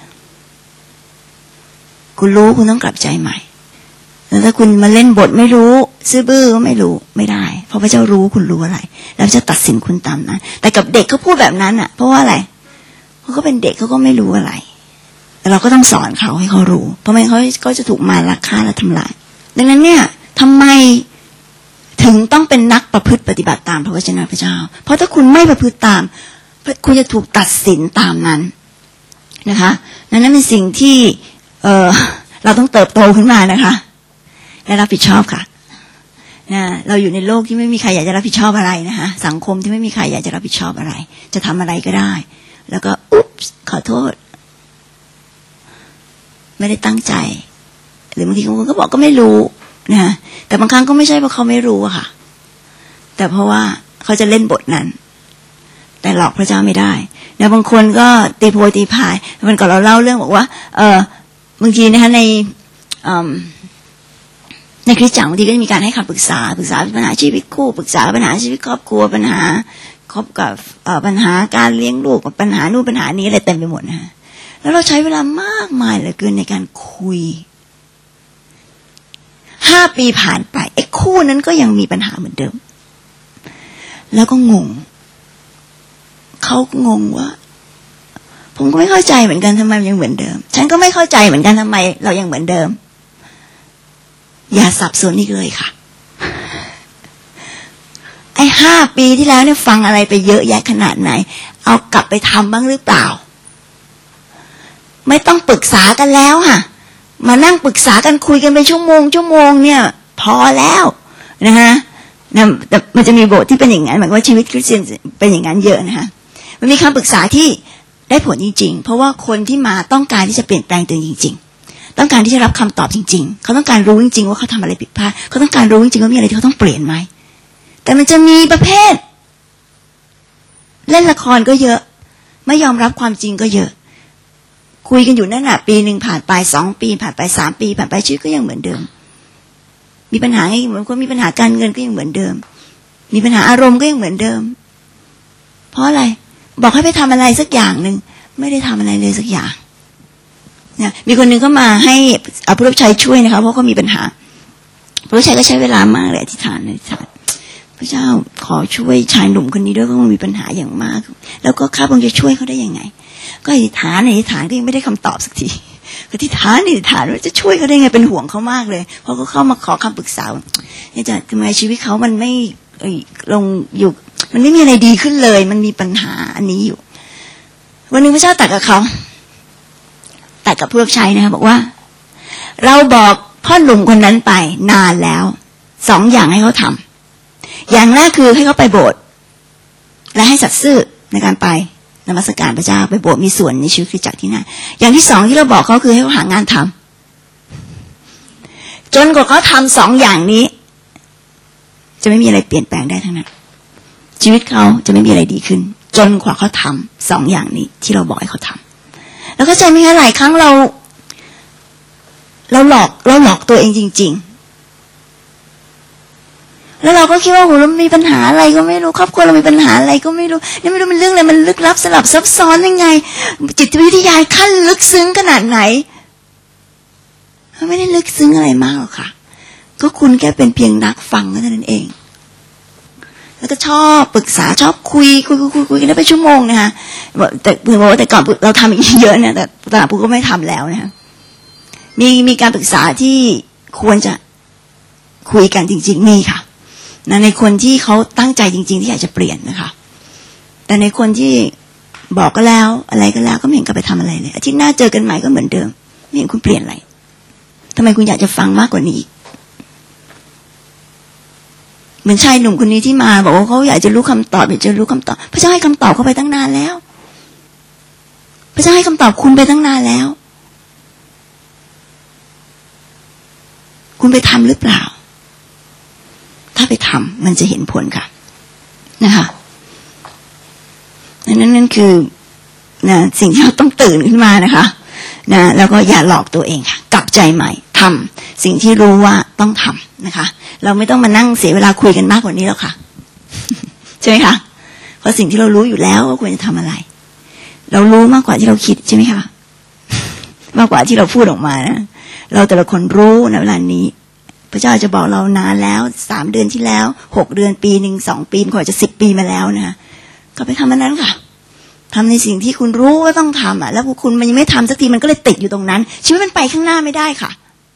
คุณรู้คุณต้องกลับใจใหม่แล้วถ้าคุณมาเล่นบทไม่รู้ซื่อบื้อก็ไม่รู้ไม่ได้เพราะพระเจ้ารู้คุณรู้อะไรแล้วจะตัดสินคุณตามนั้นแต่กับเด็กเขาพูดแบบนั้นอ่ะเพราะว่าอะไรเขาก็เป็นเด็กเขาก็ไม่รู้อะไรแต่เราก็ต้องสอนเขาให้เขารู้เพราะไม่เขาก็จะถูกมารลักฆ่าและทำลายดังนั้นเนี่ยทำไมถึงต้องเป็นนักประพฤติปฏิบัติตามพระวจนะพระเจ้าเพราะถ้าคุณไม่ประพฤติตามคุณจะถูกตัดสินตามนั้นนะคะนั้นเป็นสิ่งที่เราต้องเติบโตขึ้นมานะคะและรับผิดชอบค่ะนะเราอยู่ในโลกที่ไม่มีใครอยากจะรับผิดชอบอะไรนะคะสังคมที่ไม่มีใครอยากจะรับผิดชอบอะไรจะทำอะไรก็ได้แล้วก็อุ๊บขอโทษไม่ได้ตั้งใจหรือบางทีคนก็บอกก็ไม่รู้นะแต่บางครั้งก็ไม่ใช่เพราะเขาไม่รู้อะค่ะแต่เพราะว่าเขาจะเล่นบทนั้นแต่หลอกพระเจ้าไม่ได้แล้วบางคนก็ตีโพยตีพายมันก่อนเราเล่าเรื่องบอกว่าบางทีนะคะในคริสตจักรบางทีก็จะมีการให้คำปรึกษาปัญหาชีวิตคู่ปรึกษาปัญหาชีวิตครอบครัวปัญหาครอบกับปัญหาการเลี้ยงลูกปัญหานู่นปัญหานี้อะไรเต็มไปหมดนะแล้วเราใช้เวลามากมายเหลือเกินในการคุย5 ปีผ่านไปไอ้คู่นั้นก็ยังมีปัญหาเหมือนเดิมแล้วก็งงเขางงว่าผมก็ไม่เข้าใจเหมือนกันทำไมยังเหมือนเดิมฉันก็ไม่เข้าใจเหมือนกันทำไมเรายังเหมือนเดิมอย่าสับสนอีกเลยค่ะไอ้5 ปีที่แล้วเนี่ยฟังอะไรไปเยอะแยะขนาดไหนเอากลับไปทำบ้างหรือเปล่าไม่ต้องปรึกษากันแล้วค่ะมานั่งปรึกษากันคุยกันไปชั่วโมงเนี่ยพอแล้วนะคะแต่มันจะมีโบสถ์ที่เป็นอย่างนั้นหมายความว่าชีวิตคริสเตียนเป็นอย่างนั้นเยอะนะคะมันมีคำปรึกษาที่ได้ผลจริงๆเพราะว่าคนที่มาต้องการที่จะเปลี่ยนแปลงตัวเองจริงๆต้องการที่จะรับคำตอบจริงๆเขาต้องการรู้จริงๆว่าเขาทำอะไรผิดพลาดเขาต้องการรู้จริงๆว่ามีอะไรที่เขาต้องเปลี่ยนไหมแต่มันจะมีประเภทเล่นละครก็เยอะไม่ยอมรับความจริงก็เยอะคุยกันอยู่นั่นน่ะปีนึงผ่านไป2 ปีผ่านไป3 ปีผ่านไปชีวิตก็ยังเหมือนเดิมมีปัญหาให้เหมือนคนมีปัญหาการเงินก็ยังเหมือนเดิมมีปัญหาอารมณ์ก็ยังเหมือนเดิมเพราะอะไรบอกให้ไปทำอะไรสักอย่างนึงไม่ได้ทำอะไรเลยสักอย่างเนี่ยมีคนนึงก็มาให้พระรับใช้ช่วยนะคะเพราะเขามีปัญหาพระรับใช้ก็ใช้เวลามากเลยอธิษฐานพระเจ้าขอช่วยชายหนุ่มคนนี้ด้วยเขามีปัญหาอย่างมากแล้วก็ข้าพงจะช่วยเขาได้ยังไงก็อธิษฐานก็ยังไม่ได้คำตอบสักทีอธิษฐานว่าจะช่วยเขาได้ไงเป็นห่วงเขามากเลยเพราะเขาเข้ามาขอคำปรึกษาเนี่ยจะทำไมชีวิตเขามันไม่ลงอยู่มันไม่มีอะไรดีขึ้นเลยมันมีปัญหาอันนี้อยู่วันนึงพระเจ้าตรัสกับเขาตรัสกับผู้รับใช้นะคะบอกว่าเราบอกพ่อหนุ่มคนนั้นไปนานแล้ว2 อย่างให้เขาทำอย่างแรกคือให้เขาไปโบสถ์และให้สัตย์ซื่อในการไปนมัสการพระเจ้าไปโบสถ์มีส่วนในชีวิตคริสตจักรที่นั่นอย่างที่2ที่เราบอกเขาคือให้เขาหางานทำจนกว่าเขาทำ2 อย่างนี้จะไม่มีอะไรเปลี่ยนแปลงได้ทั้งนั้นชีวิตเขาจะไม่มีอะไรดีขึ้นจนกว่าเขาทำ2 อย่างนี้ที่เราบอกให้เขาทำแล้วก็ใจไหมคะหลายครั้งเราหลอกตัวเองจริงๆแล้วเราก็คิดว่าโหเรามีปัญหาอะไรก็ไม่รู้ครอบครัวเรามีปัญหาอะไรก็ไม่รู้นี่ไม่รู้มันเรื่องอะไรมันลึกลับสลับซับซ้อนยังไงจิตวิทยาขั้นลึกซึ้งขนาดไหนมันไม่ได้ลึกซึ้งอะไรมากหรอกค่ะก็คุณแค่เป็นเพียงนักฟังเท่านั้นเองแล้วก็ชอบปรึกษาชอบคุยกันได้ไปชั่วโมงนะคะแต่เพื่อนบอกว่าแต่ก่อนเราทำอย่างนี้เยอะนะแต่ตอนหลังปุ๊กก็ไม่ทำแล้วนะคะมีการปรึกษาที่ควรจะคุยกันจริงๆนี่ค่ะในคนที่เขาตั้งใจจริงๆที่อยากจะเปลี่ยนนะคะแต่ในคนที่บอกก็แล้วอะไรก็แล้วก็ไม่เห็นกลับไปทำอะไรเลยอาทิตย์หน้าเจอกันใหม่ก็เหมือนเดิมไม่เห็นคุณเปลี่ยนอะไรทำไมคุณอยากจะฟังมากกว่านี้เหมือนชายหนุ่มคนนี้ที่มาบอกว่าเขาอยากจะรู้คำตอบอยากจะรู้คำตอบพระเจ้าให้คำตอบเขาไปตั้งนานแล้วพระเจ้าให้คำตอบคุณไปตั้งนานแล้วคุณไปทำหรือเปล่าถ้าไปทำมันจะเห็นผลค่ะนะคะนั่นคือสิ่งที่เราต้องตื่นขึ้นมานะคะแล้วก็อย่าหลอกตัวเองค่ะกลับใจใหม่ทำสิ่งที่รู้ว่าต้องทำนะคะเราไม่ต้องมานั่งเสียเวลาคุยกันมากกว่านี้แล้วค่ะใช่ไหมคะเพราะสิ่งที่เรารู้อยู่แล้วว่าควรจะทำอะไรเรารู้มากกว่าที่เราคิดใช่ไหมคะมากกว่าที่เราพูดออกมานะเราแต่ละคนรู้ในเวลานี้พระเจ้าจะบอกเรานานแล้ว3 เดือนที่แล้ว6 เดือนปีนึง2 ปีกว่าจะ10 ปีมาแล้วนะคะก็ไปทำอันนั้นค่ะทำในสิ่งที่คุณรู้ว่าต้องทำแล้วคุณมันยังไม่ทำสักทีมันก็เลยติดอยู่ตรงนั้นชีวิตมันไปข้างหน้าไม่ได้ค่ะ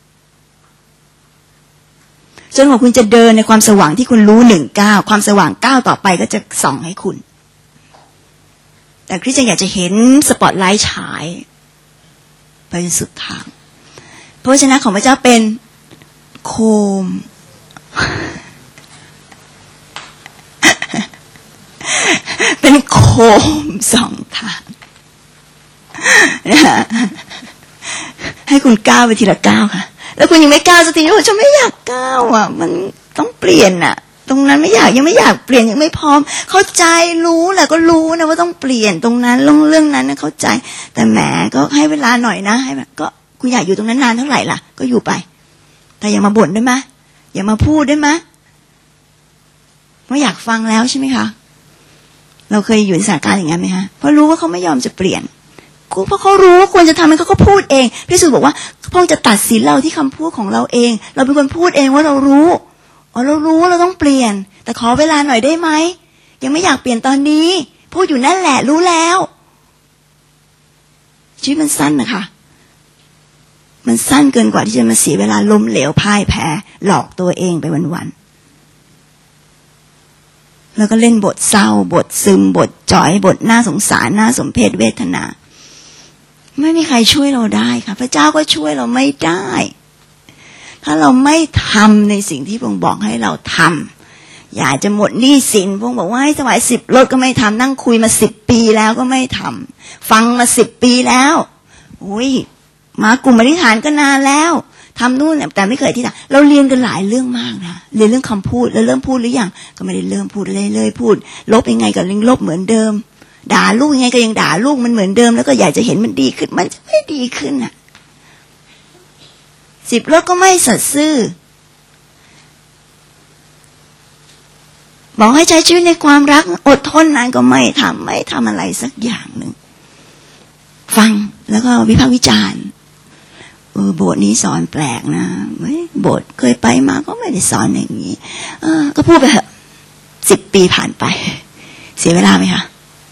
จนกว่าคุณจะเดินในความสว่างที่คุณรู้1 ก้าวความสว่างก้าวต่อไปก็จะส่องให้คุณแต่คริสเตียนอยากจะเห็นสปอตไลท์ฉายไปจนสุดทางพระวจนะของพระเจ้าเป็นโคมเป็นโคม2 ทางให้คุณก้าวไปทีละก้าวค่ะแล้วคุณยังไม่ก้าวสักทีว่าฉันไม่อยากก้าวอ่ะมันต้องเปลี่ยนอ่ะตรงนั้นยังไม่อยากเปลี่ยนยังไม่พร้อมเข้าใจรู้แหละก็รู้นะว่าต้องเปลี่ยนตรงนั้นเรื่องนั้นนะเข้าใจแต่แหมก็ให้เวลาหน่อยนะให้แบบก็คุณอยากอยู่ตรงนั้นนานเท่าไหร่ล่ะก็อยู่ไปแต่อย่ามาบ่นได้ไหมอย่ามาพูดได้ไหมไม่อยากฟังแล้วใช่ไหมคะเราเคยอยู่ในสถานการณ์อย่างนั้นไหมคะเพราะรู้ว่าเขาไม่ยอมจะเปลี่ยนเพราะเขารู้ว่าควรจะทำมันเขาก็พูดเองพระเยซูบอกว่าพระองค์จะตัดสินเราที่คำพูดของเราเองเราเป็นคนพูดเองว่าเรารู้เรารู้ว่าเราต้องเปลี่ยนแต่ขอเวลาหน่อยได้ไหมยังไม่อยากเปลี่ยนตอนนี้พูดอยู่นั่นแหละรู้แล้วชีวิตมันสั้นนะคะมันสั้นเกินกว่าที่จะมาเสียเวลาล้มเหลวพ่ายแพ้หลอกตัวเองไปวันๆแล้วก็เล่นบทเศร้าบทซึมบทจ๋อยบทน่าสงสารน่าสมเพชเวทนาไม่มีใครช่วยเราได้ค่ะพระเจ้าก็ช่วยเราไม่ได้ถ้าเราไม่ทำในสิ่งที่พระองค์บอกให้เราทำอยากจะหมดหนี้สินพระองค์บอกว่าให้ถวาย10 รถก็ไม่ทำนั่งคุยมา10 ปีแล้วก็ไม่ทำฟังมา10 ปีแล้วอุ้ยมากลุ่มอธิษฐานก็นานแล้วทำนู่นแต่ไม่เคยที่จะเราเรียนกันหลายเรื่องมากนะเรียนเรื่องคำพูดแล้วเริ่มพูดหรือยังก็ไม่ได้เริ่มพูดเลยพูดลบยังไงก็ยังลบเหมือนเดิมด่าลูกยังไงก็ยังด่าลูกมันเหมือนเดิมแล้วก็อยากจะเห็นมันดีขึ้นมันจะไม่ดีขึ้นอ่ะ10 รถก็ไม่สัตย์ซื่อบอกให้ใช้ชีวิตในความรักอดทนนานก็ไม่ทำอะไรสักอย่างหนึ่งฟังแล้วก็วิพากษ์วิจารณ์โบสถ์นี้สอนแปลกนะโบสถ์เคยไปมาก็ไม่ได้สอนอย่างนี้ก็พูดไปเถอะ10 ปีผ่านไปเสียเวลาไหมคะ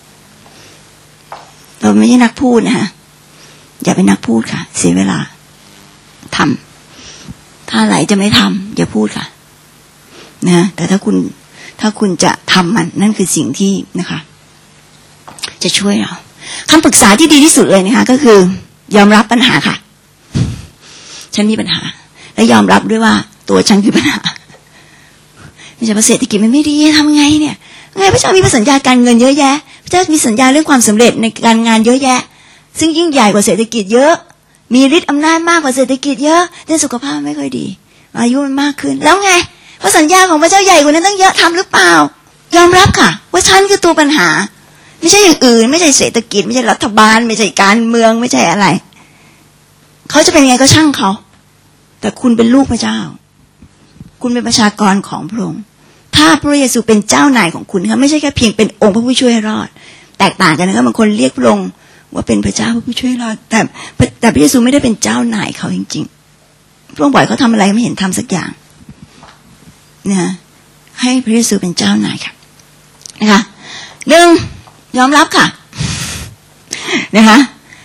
เราไม่ใช่นักพูดนะฮะอย่าเป็นนักพูดค่ะเสียเวลาทำถ้าไหลจะไม่ทำอย่าพูดค่ะนะแต่ถ้าคุณจะทำมันนั่นคือสิ่งที่นะคะจะช่วยเราคำปรึกษาที่ดีที่สุดเลยนะคะก็คือยอมรับปัญหาค่ะฉันมีปัญหาและยอมรับด้วยว่าตัวฉันคือปัญหาไม่ใช่เศรษฐกิจมันไม่ดีทำไงเนี่ยไงพระเจ้ามีสัญญาการเงินเยอะแยะพระเจ้ามีสัญญาเรื่องความสำเร็จในการงานเยอะแยะซึ่งยิ่งใหญ่กว่าเศรษฐกิจเยอะมีฤทธิ์อำนาจมากกว่าเศรษฐกิจเยอะแต่สุขภาพไม่ค่อยดีอายุมันมากขึ้นแล้วไงเพราะสัญญาของพระเจ้าใหญ่กว่านั้นตั้งเยอะทำหรือเปล่ายอมรับค่ะว่าฉันคือตัวปัญหาไม่ใช่อย่างอื่นไม่ใช่เศรษฐกิจไม่ใช่รัฐบาลไม่ใช่การเมืองไม่ใช่อะไรเขาจะเป็นไงก็ช่างเขาแต่คุณเป็นลูกพระเจ้าคุณเป็นประชากรของพระองค์ถ้าพระเยซูเป็นเจ้านายของคุณนะคะไม่ใช่แค่เพียงเป็นองค์พระผู้ช่วยให้รอดแตกต่างกันนะคะบางคนเรียกพระองค์ว่าเป็นพระเจ้าผู้ช่วยให้รอดแต่พระเยซูไม่ได้เป็นเจ้านายเขาจริงๆพระองค์บอกเขาทำอะไรไม่เห็นทำสักอย่างนะให้พระเยซูเป็นเจ้านายค่ะนะคะ1ยอมรับค่ะนะคะ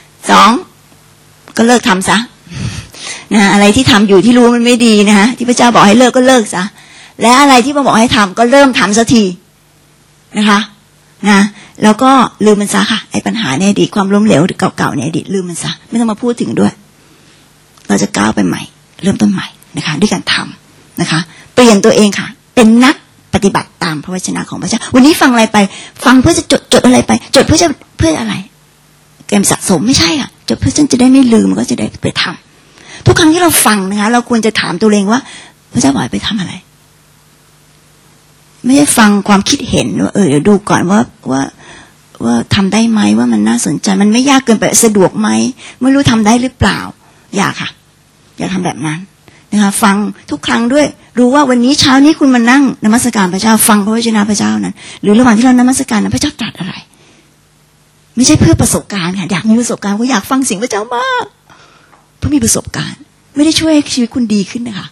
2ก็เลิกทำซะนะอะไรที่ทำอยู่ที่รู้มันไม่ดีนะคะที่พระเจ้าบอกให้เลิกก็เลิกซะและอะไรที่พระบอกให้ทำก็เริ่มทำสักทีนะคะนะแล้วก็ลืมมันซะค่ะไอ้ปัญหาในอดีตความล้มเหลวเก่าๆในอดีตลืมมันซะไม่ต้องมาพูดถึงด้วยเราจะก้าวไปใหม่เริ่มต้นใหม่นะคะด้วยการทำนะคะเปลี่ยนตัวเองค่ะเป็นนักปฏิบัติตามพระวจนะของพระเจ้าวันนี้ฟังอะไรไปฟังเพื่อจะจดอะไรไปจดเพื่ออะไรเก็บสะสมไม่ใช่ค่ะจดเพื่อฉันจะได้ไม่ลืมก็จะได้ไปทำทุกครั้งที่เราฟังนะคะเราควรจะถามตัวเองว่าพระเจ้าบอกไปทำอะไรไม่ใช่ฟังความคิดเห็นว่าเดี๋ยวดูก่อนว่าทำได้ไหมว่ามันน่าสนใจมันไม่ยากเกินไปสะดวกไหมไม่รู้ทำได้หรือเปล่าอย่าค่ะอย่าทำแบบนั้นนะคะฟังทุกครั้งด้วยรู้ว่าวันนี้เช้านี้คุณมานั่งนมัสการพระเจ้าฟังพระวจนะพระเจ้านั้นหรือระหว่างที่เรานมัสการนั้นพระเจ้าตรัสอะไรไม่ใช่เพื่อประสบการณ์ค่ะอยากมีประสบการณ์ก็อยากฟังเสียงพระเจ้ามากเพื่อมีประสบการณ์ไม่ได้ช่วยให้ชีวิตคุณดีขึ้นนะคะ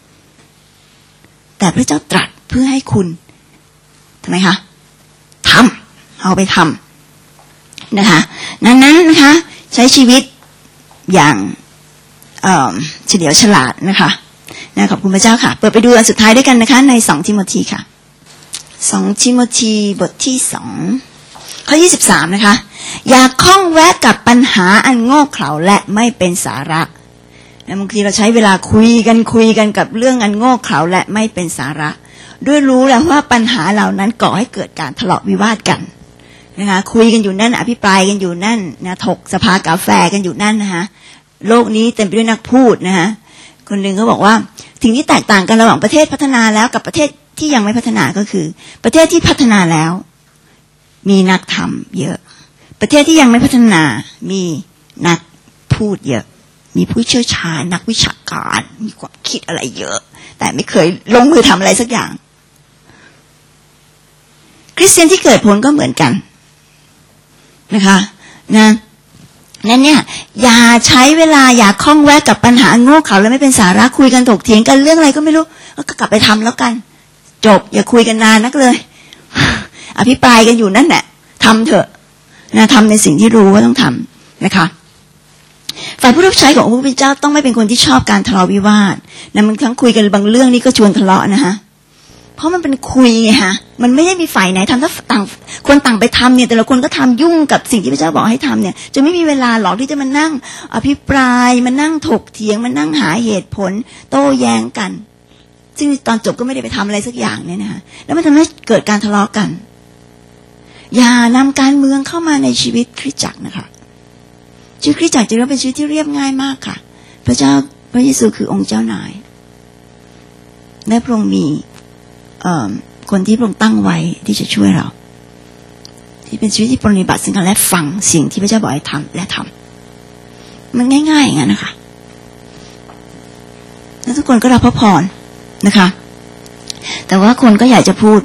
แต่พระเจ้าตรัสเพื่อให้คุณทำไมคะทำเอาไปทำนะคะนั้นนะคะใช้ชีวิตอย่างเฉลียวฉลาดนะคะนะขอบคุณพระเจ้าค่ะเปิดไปดูอันสุดท้ายด้วยกันนะคะใน2 ทิโมธีค่ะ2 ทิโมธีบทที่2ข้อ23นะคะอย่าข้องแวะกับปัญหาอันโง่เขลาและไม่เป็นสาระบางทีเราใช้เวลาคุยกันกับเรื่องอันโง่เขลาและไม่เป็นสาระด้วยรู้แล้วว่าปัญหาเหล่านั้นก่อให้เกิดการทะเลาะวิวาทกันนะคะคุยกันอยู่นั่นอภิปรายกันอยู่นั่นนะถกสภากาแฟกันอยู่นั่นนะคะโลกนี้เต็มไปด้วยนักพูดนะคะคนหนึ่งเขาบอกว่าสิ่งที่แตกต่างกันระหว่างประเทศพัฒนาแล้วกับประเทศที่ยังไม่พัฒนาก็คือประเทศที่พัฒนาแล้วมีนักธรรมเยอะประเทศที่ยังไม่พัฒนามีนักพูดเยอะมีผู้เชี่ยวชาญนักวิชาการมีความคิดอะไรเยอะแต่ไม่เคยลงมือทำอะไรสักอย่างคริสเตียนที่เกิดผลก็เหมือนกันนะคะนั่นเนี่ยอย่าใช้เวลาอย่าข้องแวะกับปัญหาโง่เขลาแล้วไม่เป็นสาระคุยกันถกเถียงกันเรื่องอะไรก็ไม่รู้ก็กลับไปทำแล้วกันจบอย่าคุยกันนานนักเลยอภิปรายกันอยู่นั่นแหละทำเถอะนะทำในสิ่งที่รู้ว่าต้องทำนะคะฝ่ายผู้รับใช้ของพระพุทธเจ้าต้องไม่เป็นคนที่ชอบการทะเลาะวิวาทนะมันทั้งคุยกันบางเรื่องนี่ก็ชวนทะเลาะนะคะเพราะมันเป็นคุยไงฮะมันไม่ได้มีฝ่ายไหนทำถ้าต่างคนต่างไปทำเนี่ยแต่ละคนก็ทำยุ่งกับสิ่งที่พระเจ้าบอกให้ทำเนี่ยจะไม่มีเวลาหรอกที่จะมานั่งอภิปรายมานั่งถกเถียงมานั่งหาเหตุผลโต้แย้งกันซึ่งตอนจบก็ไม่ได้ไปทำอะไรสักอย่างเนี่ยนะคะแล้วมันทำให้เกิดการทะเลาะกันอย่านำการเมืองเข้ามาในชีวิตคริสตจักรนะคะชีวิตคริสตจักรจะเป็นชีวิตที่เรียบง่ายมากค่ะพระเยซูคือองค์เจ้านายและพระองค์มีคนที่พระองค์ตั้งไว้ที่จะช่วยเราที่เป็นชีวิตที่ปฏิบัติซึ่งกันและฟังสิ่งที่พระเจ้าบอกให้ทำและทำมันง่ายๆอย่างนั้นนะคะแล้วทุกคนก็รับพระพรนะคะแต่ว่าคนก็อยากจะพูด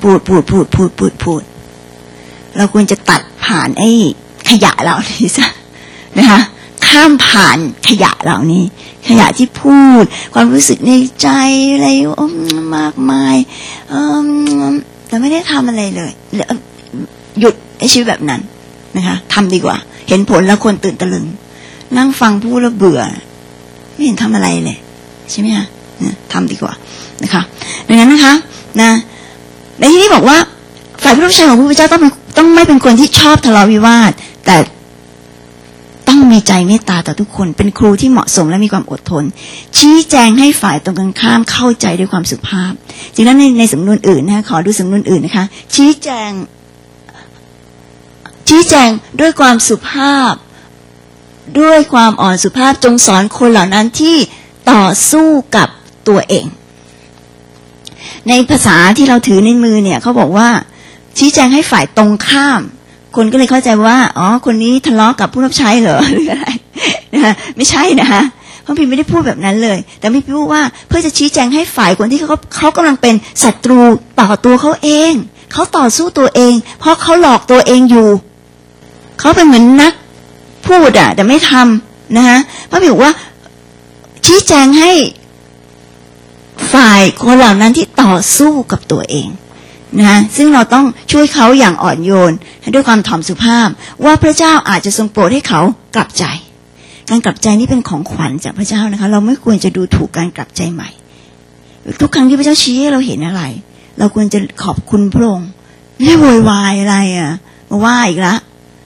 เราควรจะตัดผ่านไอ้ขยะเหล่านี้ซะนะคะข้ามผ่านขยะเหล่านี้ขยะที่พูดความรู้สึกในใจอะไรมากมายแต่ไม่ได้ทำอะไรเลยหยุดไอ้ชีวิตแบบนั้นนะคะทำดีกว่าเห็นผลแล้วคนตื่นตะลึงนั่งฟังพูดแล้วเบื่อไม่เห็นทำอะไรเลยใช่ไหมคะทำดีกว่านะคะดังนั้นนะคะนะในที่นี้บอกว่าฝ่ายผู้รับใช้ของพระพุทธเจ้าต้องไม่เป็นคนที่ชอบทะเลาะวิวาทแต่ต้องมีใจเมตตาต่อทุกคนเป็นครูที่เหมาะสมและมีความอดทนชี้แจงให้ฝ่ายตรงกันข้ามเข้าใจด้วยความสุภาพจริงแล้วในสำนวนอื่นนะขอดูสำนวนอื่นนะคะชี้แจงด้วยความสุภาพด้วยความอ่อนสุภาพจงสอนคนเหล่านั้นที่ต่อสู้กับตัวเองในภาษาที่เราถือในมือเนี่ยเขาบอกว่าชี้แจงให้ฝ่ายตรงข้ามคนก็เลยเข้าใจว่าอ๋อคนนี้ทะเลาะกับผู้รับใช้เหรอหรืออะไรนะไม่ใช่นะคะพระพิมพ์ไม่ได้พูดแบบนั้นเลยแต่พี่พูดว่าเพื่อจะชี้แจงให้ฝ่ายคนที่เขากำลังเป็นศัตรูต่อตัวเขาเองเขาต่อสู้ตัวเองเพราะเขาหลอกตัวเองอยู่เขาเป็นเหมือนนักพูดแต่ไม่ทำนะคะพระพิมพ์บอกว่าชี้แจงให้ฝ่ายคนเหล่านั้นที่ต่อสู้กับตัวเองนะซึ่งเราต้องช่วยเขาอย่างอ่อนโยนด้วยความถ่อมสุภาพว่าพระเจ้าอาจจะทรงโปรดให้เขากลับใจการกลับใจนี่เป็นของขวัญจากพระเจ้านะคะเราไม่ควรจะดูถูกการกลับใจใหม่ทุกครั้งที่พระเจ้าชี้ให้เราเห็นอะไรเราควรจะขอบคุณพระองค์ไม่ได้โวยวายอะไรมาว่าอีกละ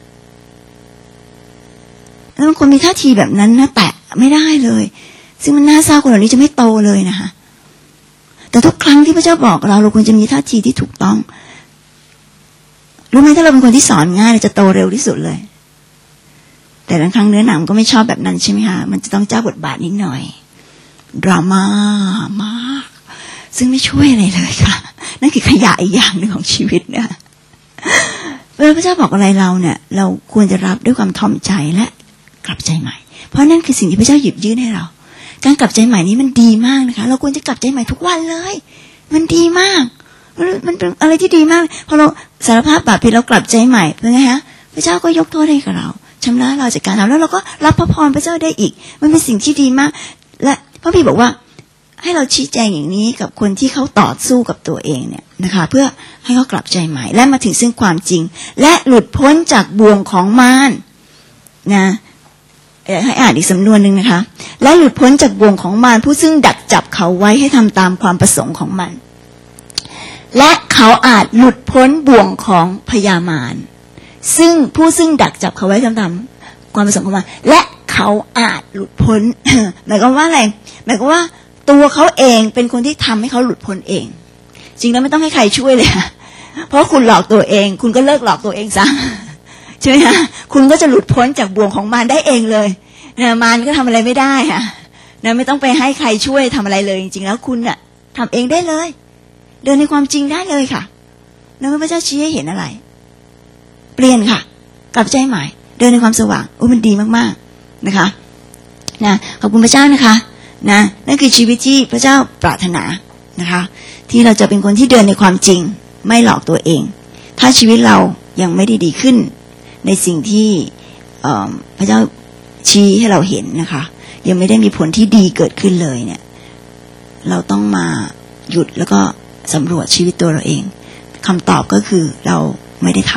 แล้วบางคนมีท่าทีแบบนั้นนะแตะไม่ได้เลยซึ่งมันน่าเศร้าคนเหล่านี้จะไม่โตเลยนะคะแต่ทุกครั้งที่พระเจ้าบอกเราควรจะมีท่าทีที่ถูกต้องรู้ไหมถ้าเราเป็นคนที่สอนง่ายเราจะโตเร็วที่สุดเลยแต่บางครั้งเนื้อหนังก็ไม่ชอบแบบนั้นใช่ไหมคะมันจะต้องเจ้าบทบาทนิดหน่อยดราม่ามากซึ่งไม่ช่วยอะไรเลยค่ะนั่นคือขยะอีกอย่างหนึ่งของชีวิตนะเวลาพระเจ้าบอกอะไรเราเนี่ยเราควรจะรับด้วยความถ่อมใจและกลับใจใหม่เพราะนั่นคือสิ่งที่พระเจ้าหยิบยื่นให้เราการกลับใจใหม่นี้มันดีมากนะคะเราควรจะกลับใจใหม่ทุกวันเลยมันดีมากมันเป็นอะไรที่ดีมากพอเราสารภาพบาปผิดเรากลับใจใหม่เป็นไงฮะพระเจ้าก็ยกโทษให้กับเราชำระเราจากการทำแล้วเราก็รับพระพรพระเจ้าได้อีกมันเป็นสิ่งที่ดีมากและพระพี่บอกว่าให้เราชี้แจงอย่างนี้กับคนที่เขาต่อสู้กับตัวเองเนี่ยนะคะเพื่อให้เขากลับใจใหม่และมาถึงซึ่งความจริงและหลุดพ้นจากบ่วงของมารนะให้อ่านอีกสำนวนหนึ่งนะคะและหลุดพ้นจากบ่วงของมารผู้ซึ่งดักจับเขาไว้ให้ทำตามความประสงค์ของมันและเขาอาจหลุดพ้นบ่วงของพยามารซึ่งดักจับเขาไว้ทำตามความประสงค์ของมันและเขาอาจหลุดพ้น หมายความว่าอะไรหมายความว่าตัวเขาเองเป็นคนที่ทำให้เขาหลุดพ้นเองจริงแล้วไม่ต้องให้ใครช่วยเลยเพราะคุณหลอกตัวเองคุณก็เลิกหลอกตัวเองซะใช่ไหมคะคุณก็จะหลุดพ้นจากบ่วงของมารได้เองเลยนะมารก็ทำอะไรไม่ได้ค่ะนะไม่ต้องไปให้ใครช่วยทำอะไรเลยจริงๆแล้วคุณน่ะทำเองได้เลยเดินในความจริงได้เลยค่ะแล้วพระเจ้าชี้ให้เห็นอะไรเปลี่ยนค่ะกลับใจใหม่เดินในความสว่างมันดีมากๆนะคะนะขอบคุณพระเจ้านะคะนะนั่นคือชีวิตที่พระเจ้าปรารถนานะคะที่เราจะเป็นคนที่เดินในความจริงไม่หลอกตัวเองถ้าชีวิตเรายังไม่ได้ดีขึ้นในสิ่งที่พระเจ้าชี้ให้เราเห็นนะคะยังไม่ได้มีผลที่ดีเกิดขึ้นเลยเนี่ยเราต้องมาหยุดแล้วก็สำรวจชีวิตตัวเราเองคำตอบก็คือเราไม่ได้ท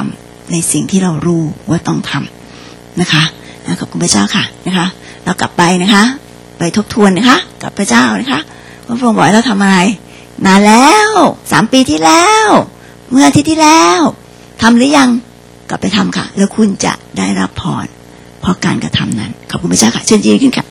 ในสิ่งที่เรารู้ว่าต้องทำนะคะขอบคุณพระเจ้าค่ะนะคะเรากลับไปนะคะไปทบทวนนะคะกับพระเจ้านะคะว่าพระองค์บอกให้เราทำอะไรนานแล้ว3 ปีที่แล้วเมื่ออาทิตย์ที่แล้วทำหรือยังกลับไปทำค่ะแล้วคุณจะได้รับพรเพราะการกระทำนั้นขอบคุณพระเจ้าค่ะเชิญยืนขึ้นค่ะ